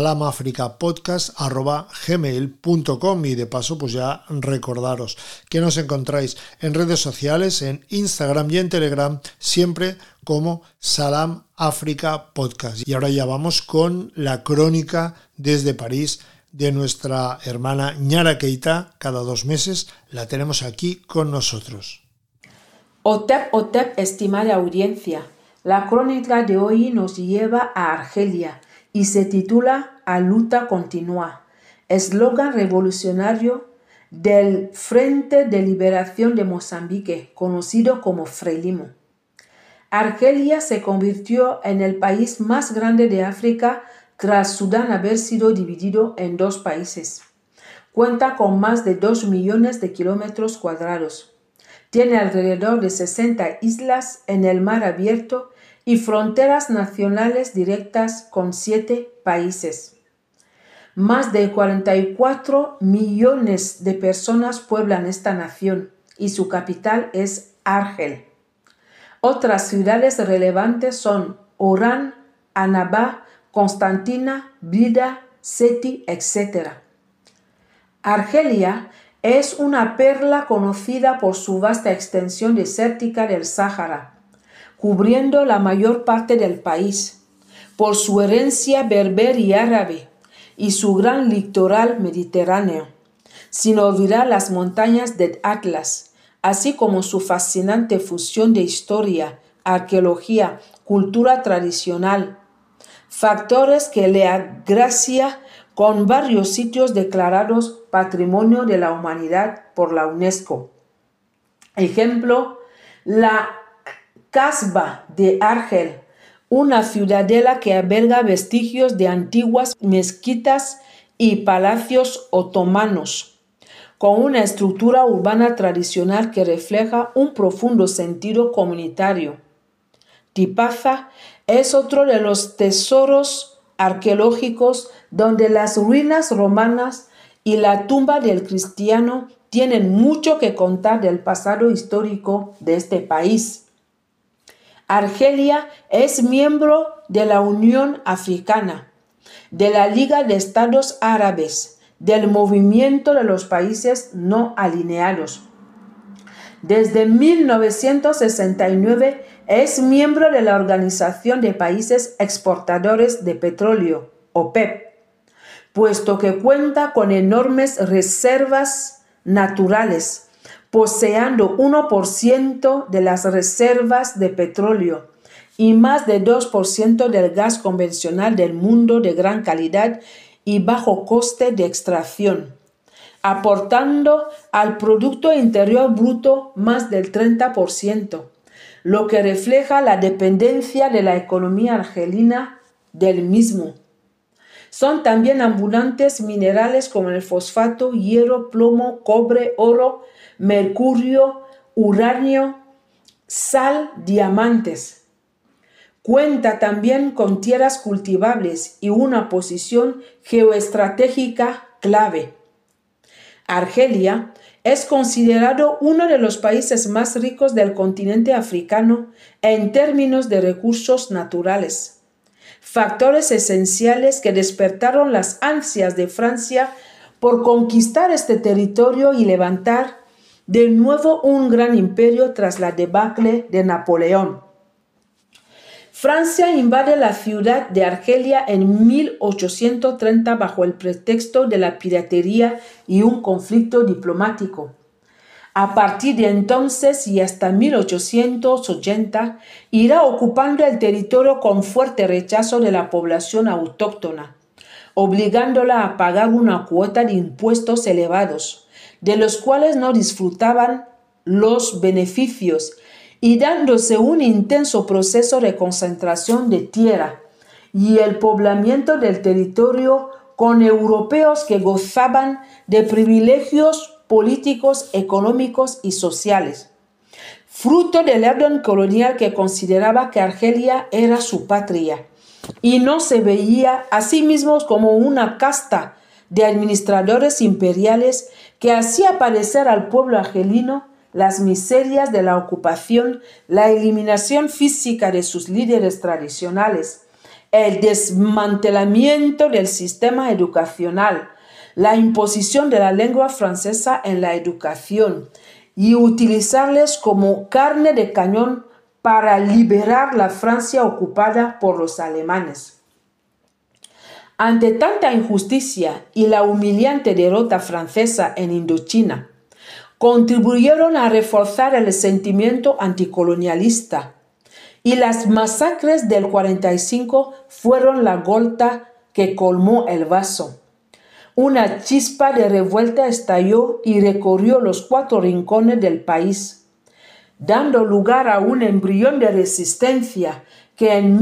salamafricapodcast@gmail.com, y de paso pues ya recordaros que nos encontráis en redes sociales, en Instagram y en Telegram, siempre como Salam África Podcast. Y ahora ya vamos con la crónica desde París de nuestra hermana Ñara Keita. Cada 2 meses la tenemos aquí con nosotros. Otep, Otep, estimada audiencia. La crónica de hoy nos lleva a Argelia y se titula A luta continua, eslogan revolucionario del Frente de Liberación de Mozambique, conocido como Frelimo. Argelia se convirtió en el país más grande de África tras Sudán haber sido dividido en 2 países. Cuenta con más de 2 millones de kilómetros cuadrados. Tiene alrededor de 60 islas en el mar abierto y fronteras nacionales directas con 7 países. Más de 44 millones de personas pueblan esta nación y su capital es Argel. Otras ciudades relevantes son Orán, Annaba, Constantina, Blida, Seti, etc. Argelia es una perla conocida por su vasta extensión desértica del Sáhara, cubriendo la mayor parte del país, por su herencia berber y árabe y su gran litoral mediterráneo, sin olvidar las montañas del Atlas, así como su fascinante fusión de historia, arqueología, cultura tradicional, factores que le agracia con varios sitios declarados Patrimonio de la Humanidad por la UNESCO. Ejemplo, la Casbah de Argel, una ciudadela que alberga vestigios de antiguas mezquitas y palacios otomanos, con una estructura urbana tradicional que refleja un profundo sentido comunitario. Tipaza es otro de los tesoros arqueológicos donde las ruinas romanas y la tumba del cristiano tienen mucho que contar del pasado histórico de este país. Argelia es miembro de la Unión Africana, de la Liga de Estados Árabes, del Movimiento de los Países No Alineados. Desde 1969 es miembro de la Organización de Países Exportadores de Petróleo, OPEP, puesto que cuenta con enormes reservas naturales, poseendo 1% de las reservas de petróleo y más de 2% del gas convencional del mundo de gran calidad y bajo coste de extracción, aportando al Producto Interior Bruto más del 30%, lo que refleja la dependencia de la economía argelina del mismo. Son también abundantes minerales como el fosfato, hierro, plomo, cobre, oro, mercurio, uranio, sal, diamantes. Cuenta también con tierras cultivables y una posición geoestratégica clave. Argelia es considerado uno de los países más ricos del continente africano en términos de recursos naturales, factores esenciales que despertaron las ansias de Francia por conquistar este territorio y levantar de nuevo un gran imperio tras la debacle de Napoleón. Francia invade la ciudad de Argelia en 1830 bajo el pretexto de la piratería y un conflicto diplomático. A partir de entonces y hasta 1880 irá ocupando el territorio con fuerte rechazo de la población autóctona, obligándola a pagar una cuota de impuestos elevados, de los cuales no disfrutaban los beneficios, y dándose un intenso proceso de concentración de tierra y el poblamiento del territorio con europeos que gozaban de privilegios políticos, económicos y sociales, fruto del orden colonial que consideraba que Argelia era su patria y no se veía a sí mismos como una casta de administradores imperiales que hacía padecer al pueblo argelino las miserias de la ocupación, la eliminación física de sus líderes tradicionales, el desmantelamiento del sistema educacional, la imposición de la lengua francesa en la educación y utilizarles como carne de cañón para liberar la Francia ocupada por los alemanes. Ante tanta injusticia y la humillante derrota francesa en Indochina, contribuyeron a reforzar el sentimiento anticolonialista, y las masacres del 45 fueron la gota que colmó el vaso. Una chispa de revuelta estalló y recorrió los 4 rincones del país, dando lugar a un embrión de resistencia que en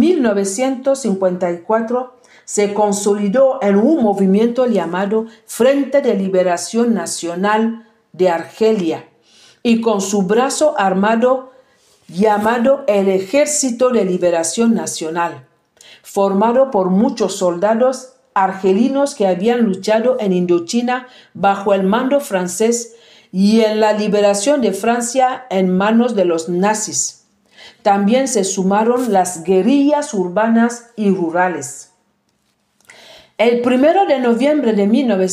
1954 se consolidó en un movimiento llamado Frente de Liberación Nacional de Argelia, y con su brazo armado llamado el Ejército de Liberación Nacional, formado por muchos soldados argelinos que habían luchado en Indochina bajo el mando francés y en la liberación de Francia en manos de los nazis. También se sumaron las guerrillas urbanas y rurales. El 1 de noviembre de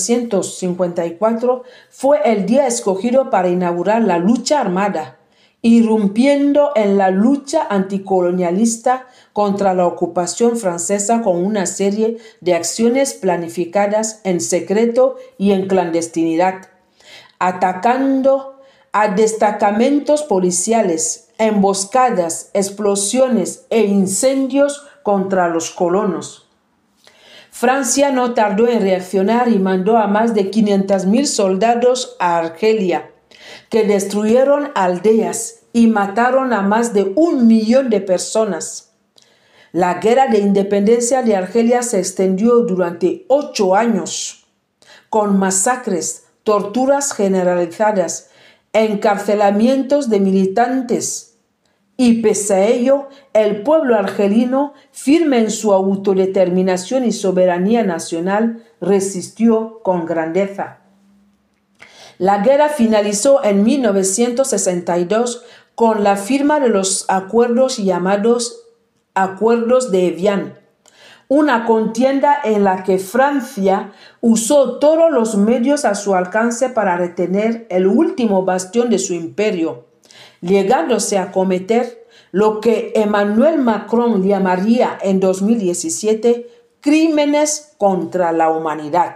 1954 fue el día escogido para inaugurar la lucha armada, irrumpiendo en la lucha anticolonialista contra la ocupación francesa con una serie de acciones planificadas en secreto y en clandestinidad, atacando a destacamentos policiales, emboscadas, explosiones e incendios contra los colonos. Francia no tardó en reaccionar y mandó a más de 500,000 soldados a Argelia, que destruyeron aldeas y mataron a más de 1 millón de personas. La guerra de independencia de Argelia se extendió durante 8 años, con masacres, torturas generalizadas, encarcelamientos de militantes, y pese a ello, el pueblo argelino, firme en su autodeterminación y soberanía nacional, resistió con grandeza. La guerra finalizó en 1962 con la firma de los acuerdos llamados Acuerdos de Evian, una contienda en la que Francia usó todos los medios a su alcance para retener el último bastión de su imperio, llegándose a cometer lo que Emmanuel Macron llamaría en 2017 crímenes contra la humanidad.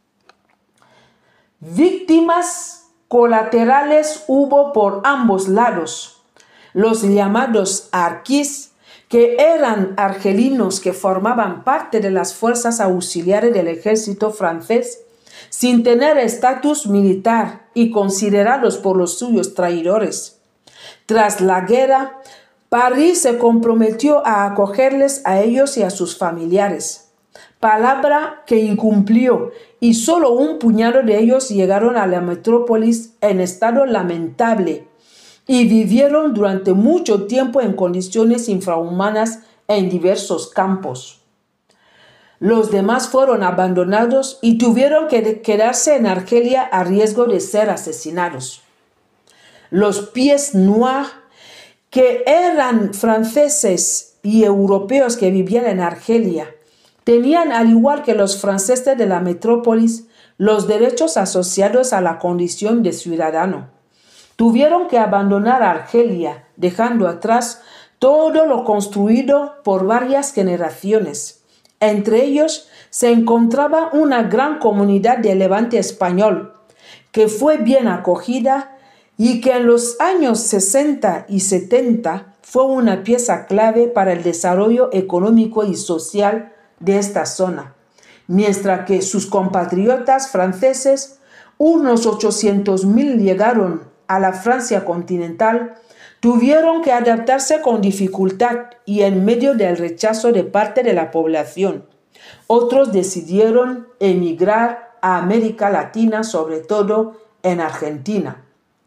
Víctimas colaterales hubo por ambos lados. Los llamados arquís, que eran argelinos que formaban parte de las fuerzas auxiliares del ejército francés, sin tener estatus militar y considerados por los suyos traidores. Tras la guerra, París se comprometió a acogerles a ellos y a sus familiares, palabra que incumplió, y solo un puñado de ellos llegaron a la metrópolis en estado lamentable y vivieron durante mucho tiempo en condiciones infrahumanas en diversos campos. Los demás fueron abandonados y tuvieron que quedarse en Argelia a riesgo de ser asesinados. Los pieds noirs, que eran franceses y europeos que vivían en Argelia, tenían, al igual que los franceses de la metrópolis, los derechos asociados a la condición de ciudadano. Tuvieron que abandonar Argelia, dejando atrás todo lo construido por varias generaciones. Entre ellos se encontraba una gran comunidad de Levante español, que fue bien acogida y que en los años 60 y 70 fue una pieza clave para el desarrollo económico y social de esta zona, mientras que sus compatriotas franceses, unos 800,000 llegaron a la Francia continental, tuvieron que adaptarse con dificultad y en medio del rechazo de parte de la población. Otros decidieron emigrar a América Latina, sobre todo en Argentina.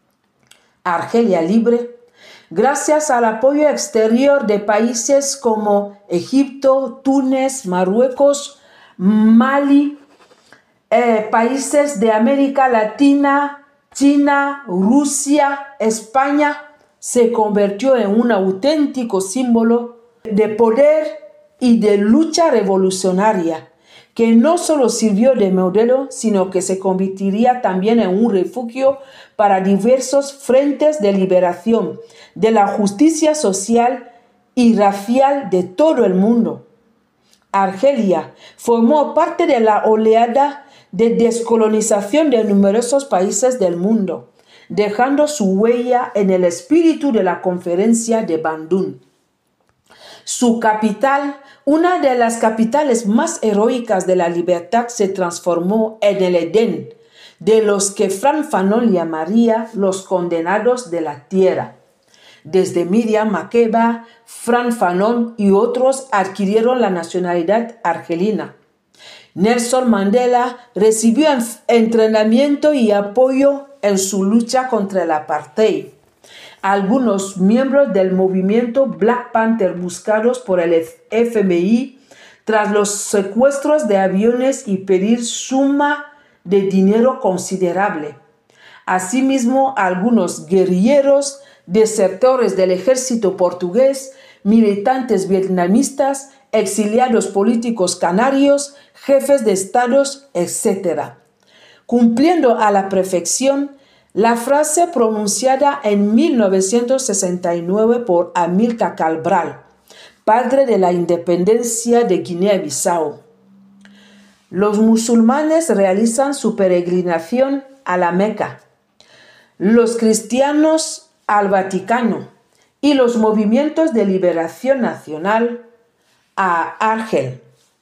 Argelia libre, gracias al apoyo exterior de países como Egipto, Túnez, Marruecos, Mali, países de América Latina, China, Rusia, España, se convirtió en un auténtico símbolo de poder y de lucha revolucionaria, que no solo sirvió de modelo, sino que se convertiría también en un refugio para diversos frentes de liberación de la justicia social y racial de todo el mundo. Argelia formó parte de la oleada de descolonización de numerosos países del mundo, dejando su huella en el espíritu de la conferencia de Bandung. Su capital, una de las capitales más heroicas de la libertad, se transformó en el Edén, de los que Frantz Fanon llamaría los condenados de la tierra. Desde Miriam Makeba, Frantz Fanon y otros adquirieron la nacionalidad argelina. Nelson Mandela recibió entrenamiento y apoyo en su lucha contra el apartheid. Algunos miembros del movimiento Black Panther buscados por el FMI tras los secuestros de aviones y pedir suma de dinero considerable. Asimismo, algunos guerrilleros, desertores del ejército portugués, militantes vietnamitas, exiliados políticos canarios, jefes de estados, etc. Cumpliendo a la perfección la frase pronunciada en 1969 por Amílcar Cabral, padre de la independencia de Guinea-Bissau. Los musulmanes realizan su peregrinación a la Meca, los cristianos al Vaticano y los movimientos de liberación nacional a Argel.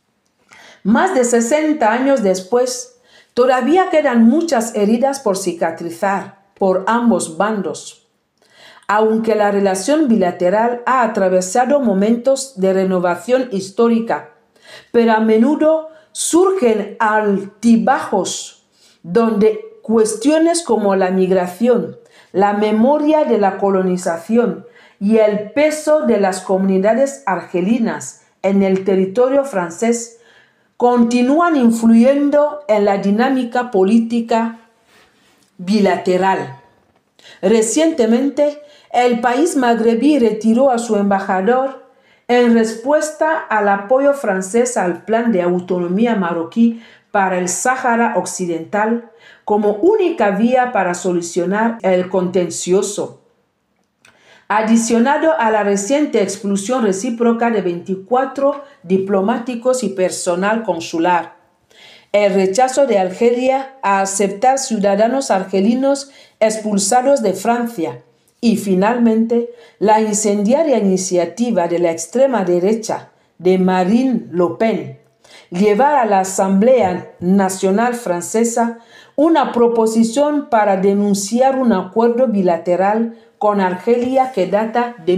Más de 60 años después, todavía quedan muchas heridas por cicatrizar por ambos bandos. Aunque la relación bilateral ha atravesado momentos de renovación histórica, pero a menudo surgen altibajos donde cuestiones como la migración, la memoria de la colonización y el peso de las comunidades argelinas en el territorio francés continúan influyendo en la dinámica política bilateral. Recientemente, el país magrebí retiró a su embajador en respuesta al apoyo francés al plan de autonomía marroquí para el Sáhara Occidental como única vía para solucionar el contencioso. Adicionado a la reciente expulsión recíproca de 24 diplomáticos y personal consular, el rechazo de Argelia a aceptar ciudadanos argelinos expulsados de Francia y, finalmente, la incendiaria iniciativa de la extrema derecha de Marine Le Pen llevar a la Asamblea Nacional Francesa una proposición para denunciar un acuerdo bilateral con Argelia que data de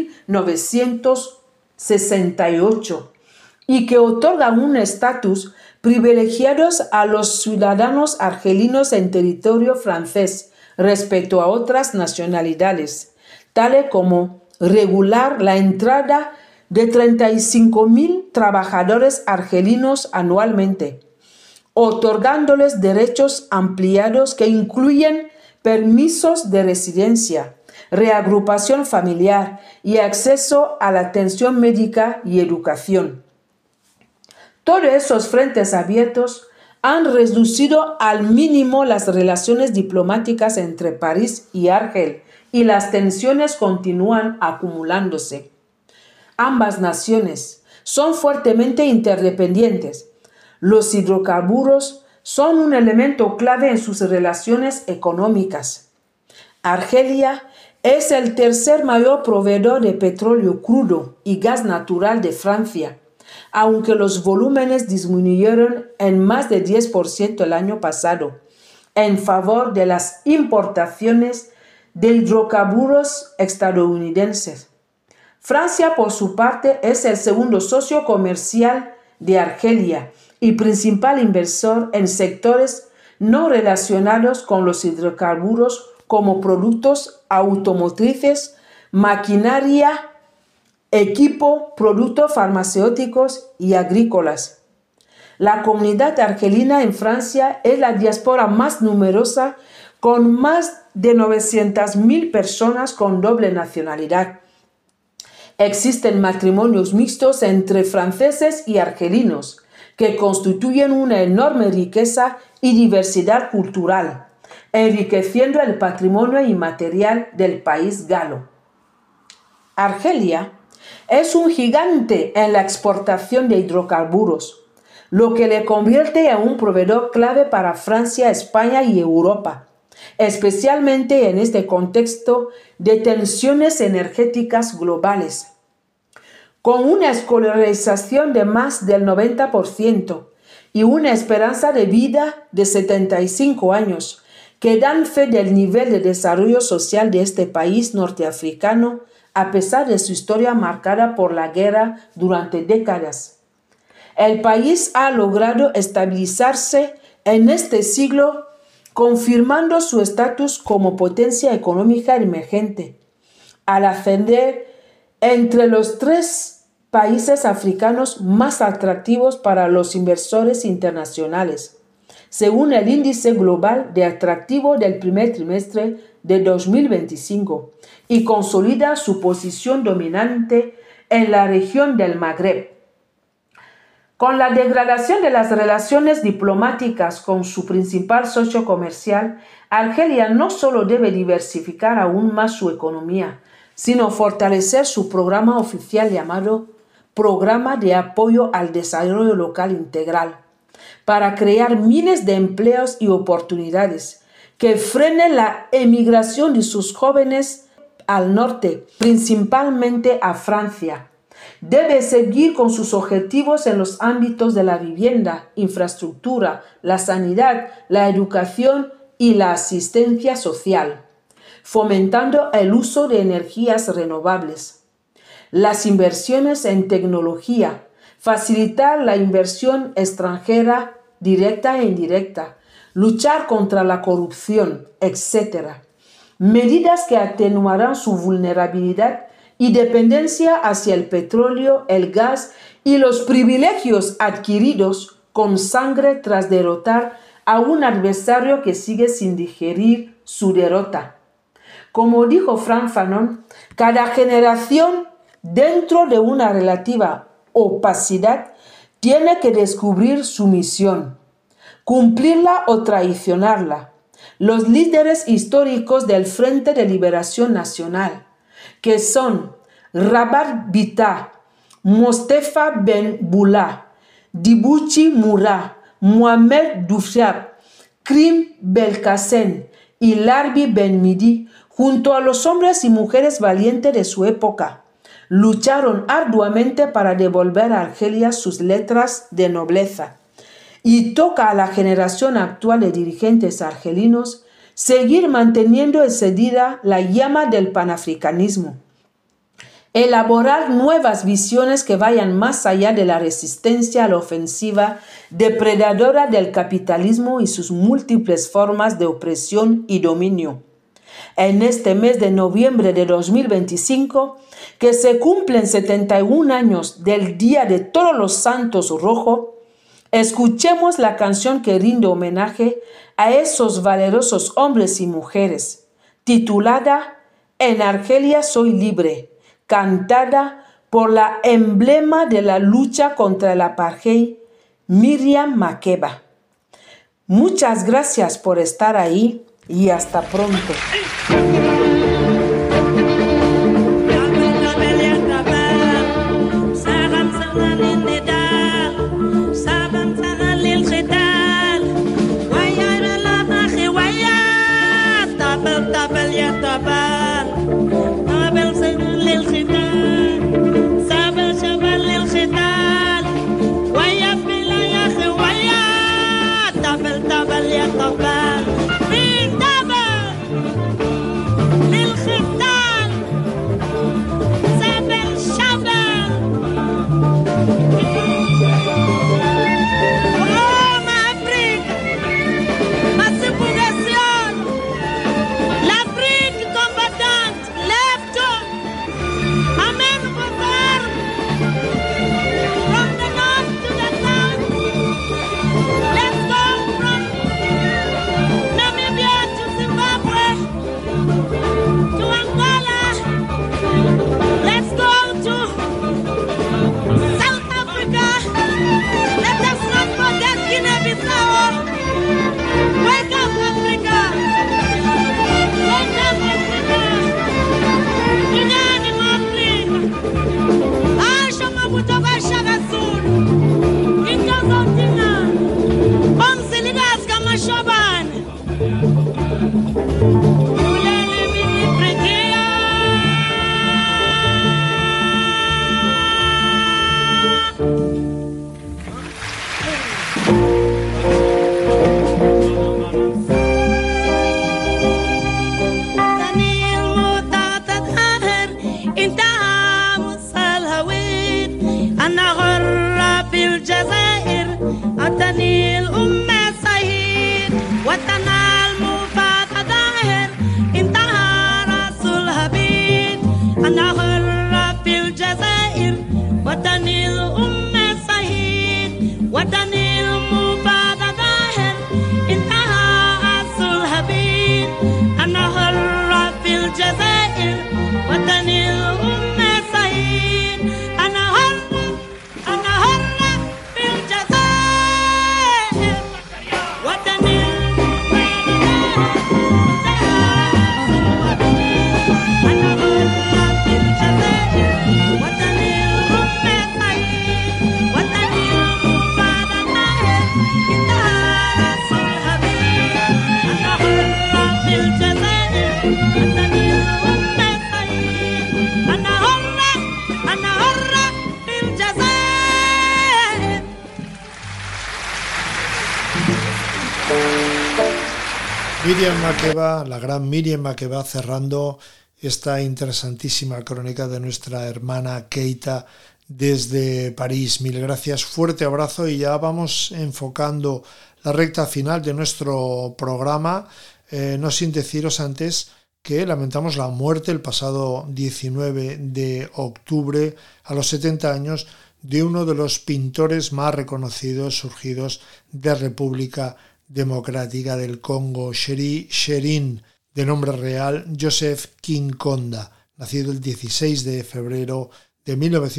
1968 y que otorga un estatus privilegiado a los ciudadanos argelinos en territorio francés respecto a otras nacionalidades, tales como regular la entrada de 35,000 trabajadores argelinos anualmente, otorgándoles derechos ampliados que incluyen permisos de residencia, reagrupación familiar y acceso a la atención médica y educación. Todos esos frentes abiertos han reducido al mínimo las relaciones diplomáticas entre París y Argel y las tensiones continúan acumulándose. Ambas naciones son fuertemente interdependientes. Los hidrocarburos son un elemento clave en sus relaciones económicas. Argelia es el tercer mayor proveedor de petróleo crudo y gas natural de Francia, aunque los volúmenes disminuyeron en más de 10% el año pasado, en favor de las importaciones de hidrocarburos estadounidenses. Francia, por su parte, es el segundo socio comercial de Argelia y principal inversor en sectores no relacionados con los hidrocarburos como productos automotrices, maquinaria, equipo, productos farmacéuticos y agrícolas. La comunidad argelina en Francia es la diáspora más numerosa, con más de 900,000 personas con doble nacionalidad. Existen matrimonios mixtos entre franceses y argelinos, que constituyen una enorme riqueza y diversidad cultural, enriqueciendo el patrimonio inmaterial del país galo. Argelia Es un gigante en la exportación de hidrocarburos, lo que le convierte en un proveedor clave para Francia, España y Europa, especialmente en este contexto de tensiones energéticas globales. Con una escolarización de más del 90% y una esperanza de vida de 75 años, que dan fe del nivel de desarrollo social de este país norteafricano, a pesar de su historia marcada por la guerra durante décadas. El país ha logrado estabilizarse en este siglo, confirmando su estatus como potencia económica emergente, al ascender entre los 3 países africanos más atractivos para los inversores internacionales, según el Índice Global de Atractivo del primer trimestre de 2025, y consolida su posición dominante en la región del Magreb. Con la degradación de las relaciones diplomáticas con su principal socio comercial, Argelia no solo debe diversificar aún más su economía, sino fortalecer su programa oficial llamado Programa de Apoyo al Desarrollo Local Integral, para crear miles de empleos y oportunidades que frenen la emigración de sus jóvenes al norte, principalmente a Francia. Debe seguir con sus objetivos en los ámbitos de la vivienda, infraestructura, la sanidad, la educación y la asistencia social, fomentando el uso de energías renovables, las inversiones en tecnología, facilitar la inversión extranjera directa e indirecta, luchar contra la corrupción, etc. Medidas que atenuarán su vulnerabilidad y dependencia hacia el petróleo, el gas y los privilegios adquiridos con sangre tras derrotar a un adversario que sigue sin digerir su derrota. Como dijo Frank Fanon, cada generación, dentro de una relativa opacidad, tiene que descubrir su misión, cumplirla o traicionarla. Los líderes históricos del Frente de Liberación Nacional, que son Rabat Bita, Mostefa Ben Boula, Dibouchi Moura, Mohamed Doufiab, Krim Belkacem y Larbi Ben Midi, junto a los hombres y mujeres valientes de su época, lucharon arduamente para devolver a Argelia sus letras de nobleza. Y toca a la generación actual de dirigentes argelinos seguir manteniendo encendida la llama del panafricanismo, elaborar nuevas visiones que vayan más allá de la resistencia a la ofensiva depredadora del capitalismo y sus múltiples formas de opresión y dominio. En este mes de noviembre de 2025, que se cumplen 71 años del Día de Todos los Santos Rojo, escuchemos la canción que rinde homenaje a esos valerosos hombres y mujeres, titulada En Argelia soy libre, cantada por la emblema de la lucha contra el apartheid, Miriam Makeba. Muchas gracias por estar ahí y hasta pronto. Miriam Makeba, la gran Miriam Makeba, cerrando esta interesantísima crónica de nuestra hermana Keita desde París. Mil gracias, fuerte abrazo, y ya vamos enfocando la recta final de nuestro programa, no sin deciros antes que lamentamos la muerte el pasado 19 de octubre a los 70 años de uno de los pintores más reconocidos surgidos de República Democrática del Congo, Sheri Sherin, de nombre real Joseph Kinkonda, nacido el 16 de febrero de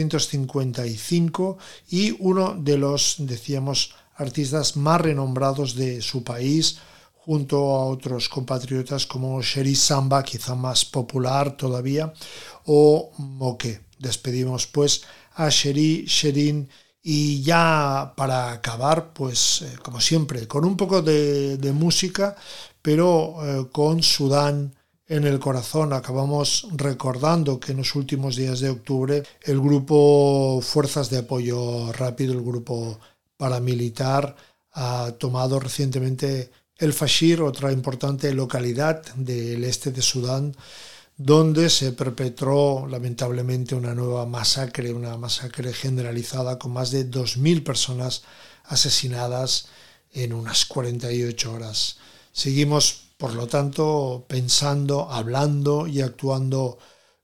1955 y uno de los, decíamos, artistas más renombrados de su país, junto a otros compatriotas como Sheri Samba, quizá más popular todavía, o Moke. Despedimos pues a Sheri Sherin. Y ya para acabar, pues como siempre, con un poco de música, pero con Sudán en el corazón. Acabamos recordando que en los últimos días de octubre el grupo Fuerzas de Apoyo Rápido, el grupo paramilitar, ha tomado recientemente el Fashir, otra importante localidad del este de Sudán, donde se perpetró lamentablemente una nueva masacre, una masacre generalizada con más de 2.000 personas asesinadas en unas 48 horas. Seguimos, por lo tanto, pensando, hablando y actuando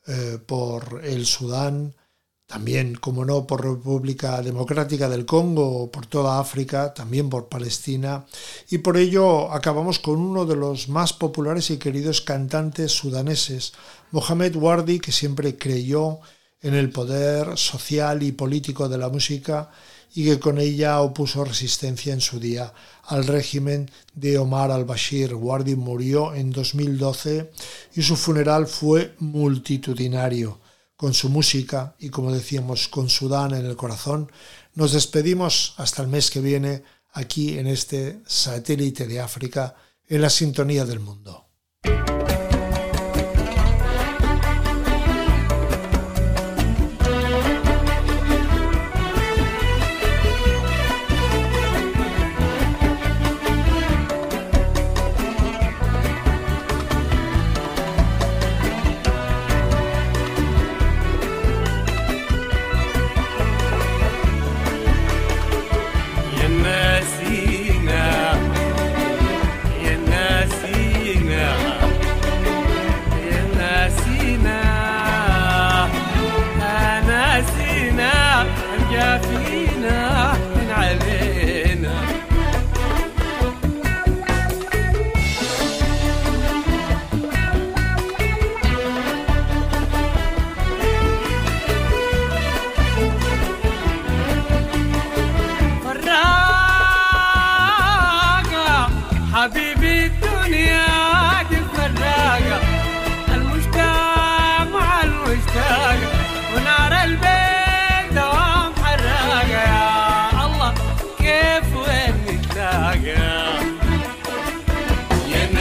por el Sudán, también, como no, por República Democrática del Congo, por toda África, también por Palestina, y por ello acabamos con uno de los más populares y queridos cantantes sudaneses, Mohamed Wardi, que siempre creyó en el poder social y político de la música y que con ella opuso resistencia en su día al régimen de Omar al-Bashir. Wardi murió en 2012 y su funeral fue multitudinario. Con su música y, como decíamos, con Sudán en el corazón, nos despedimos hasta el mes que viene aquí en este satélite de África, en la sintonía del mundo. Yeah.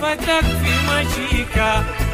صفتك في مشيك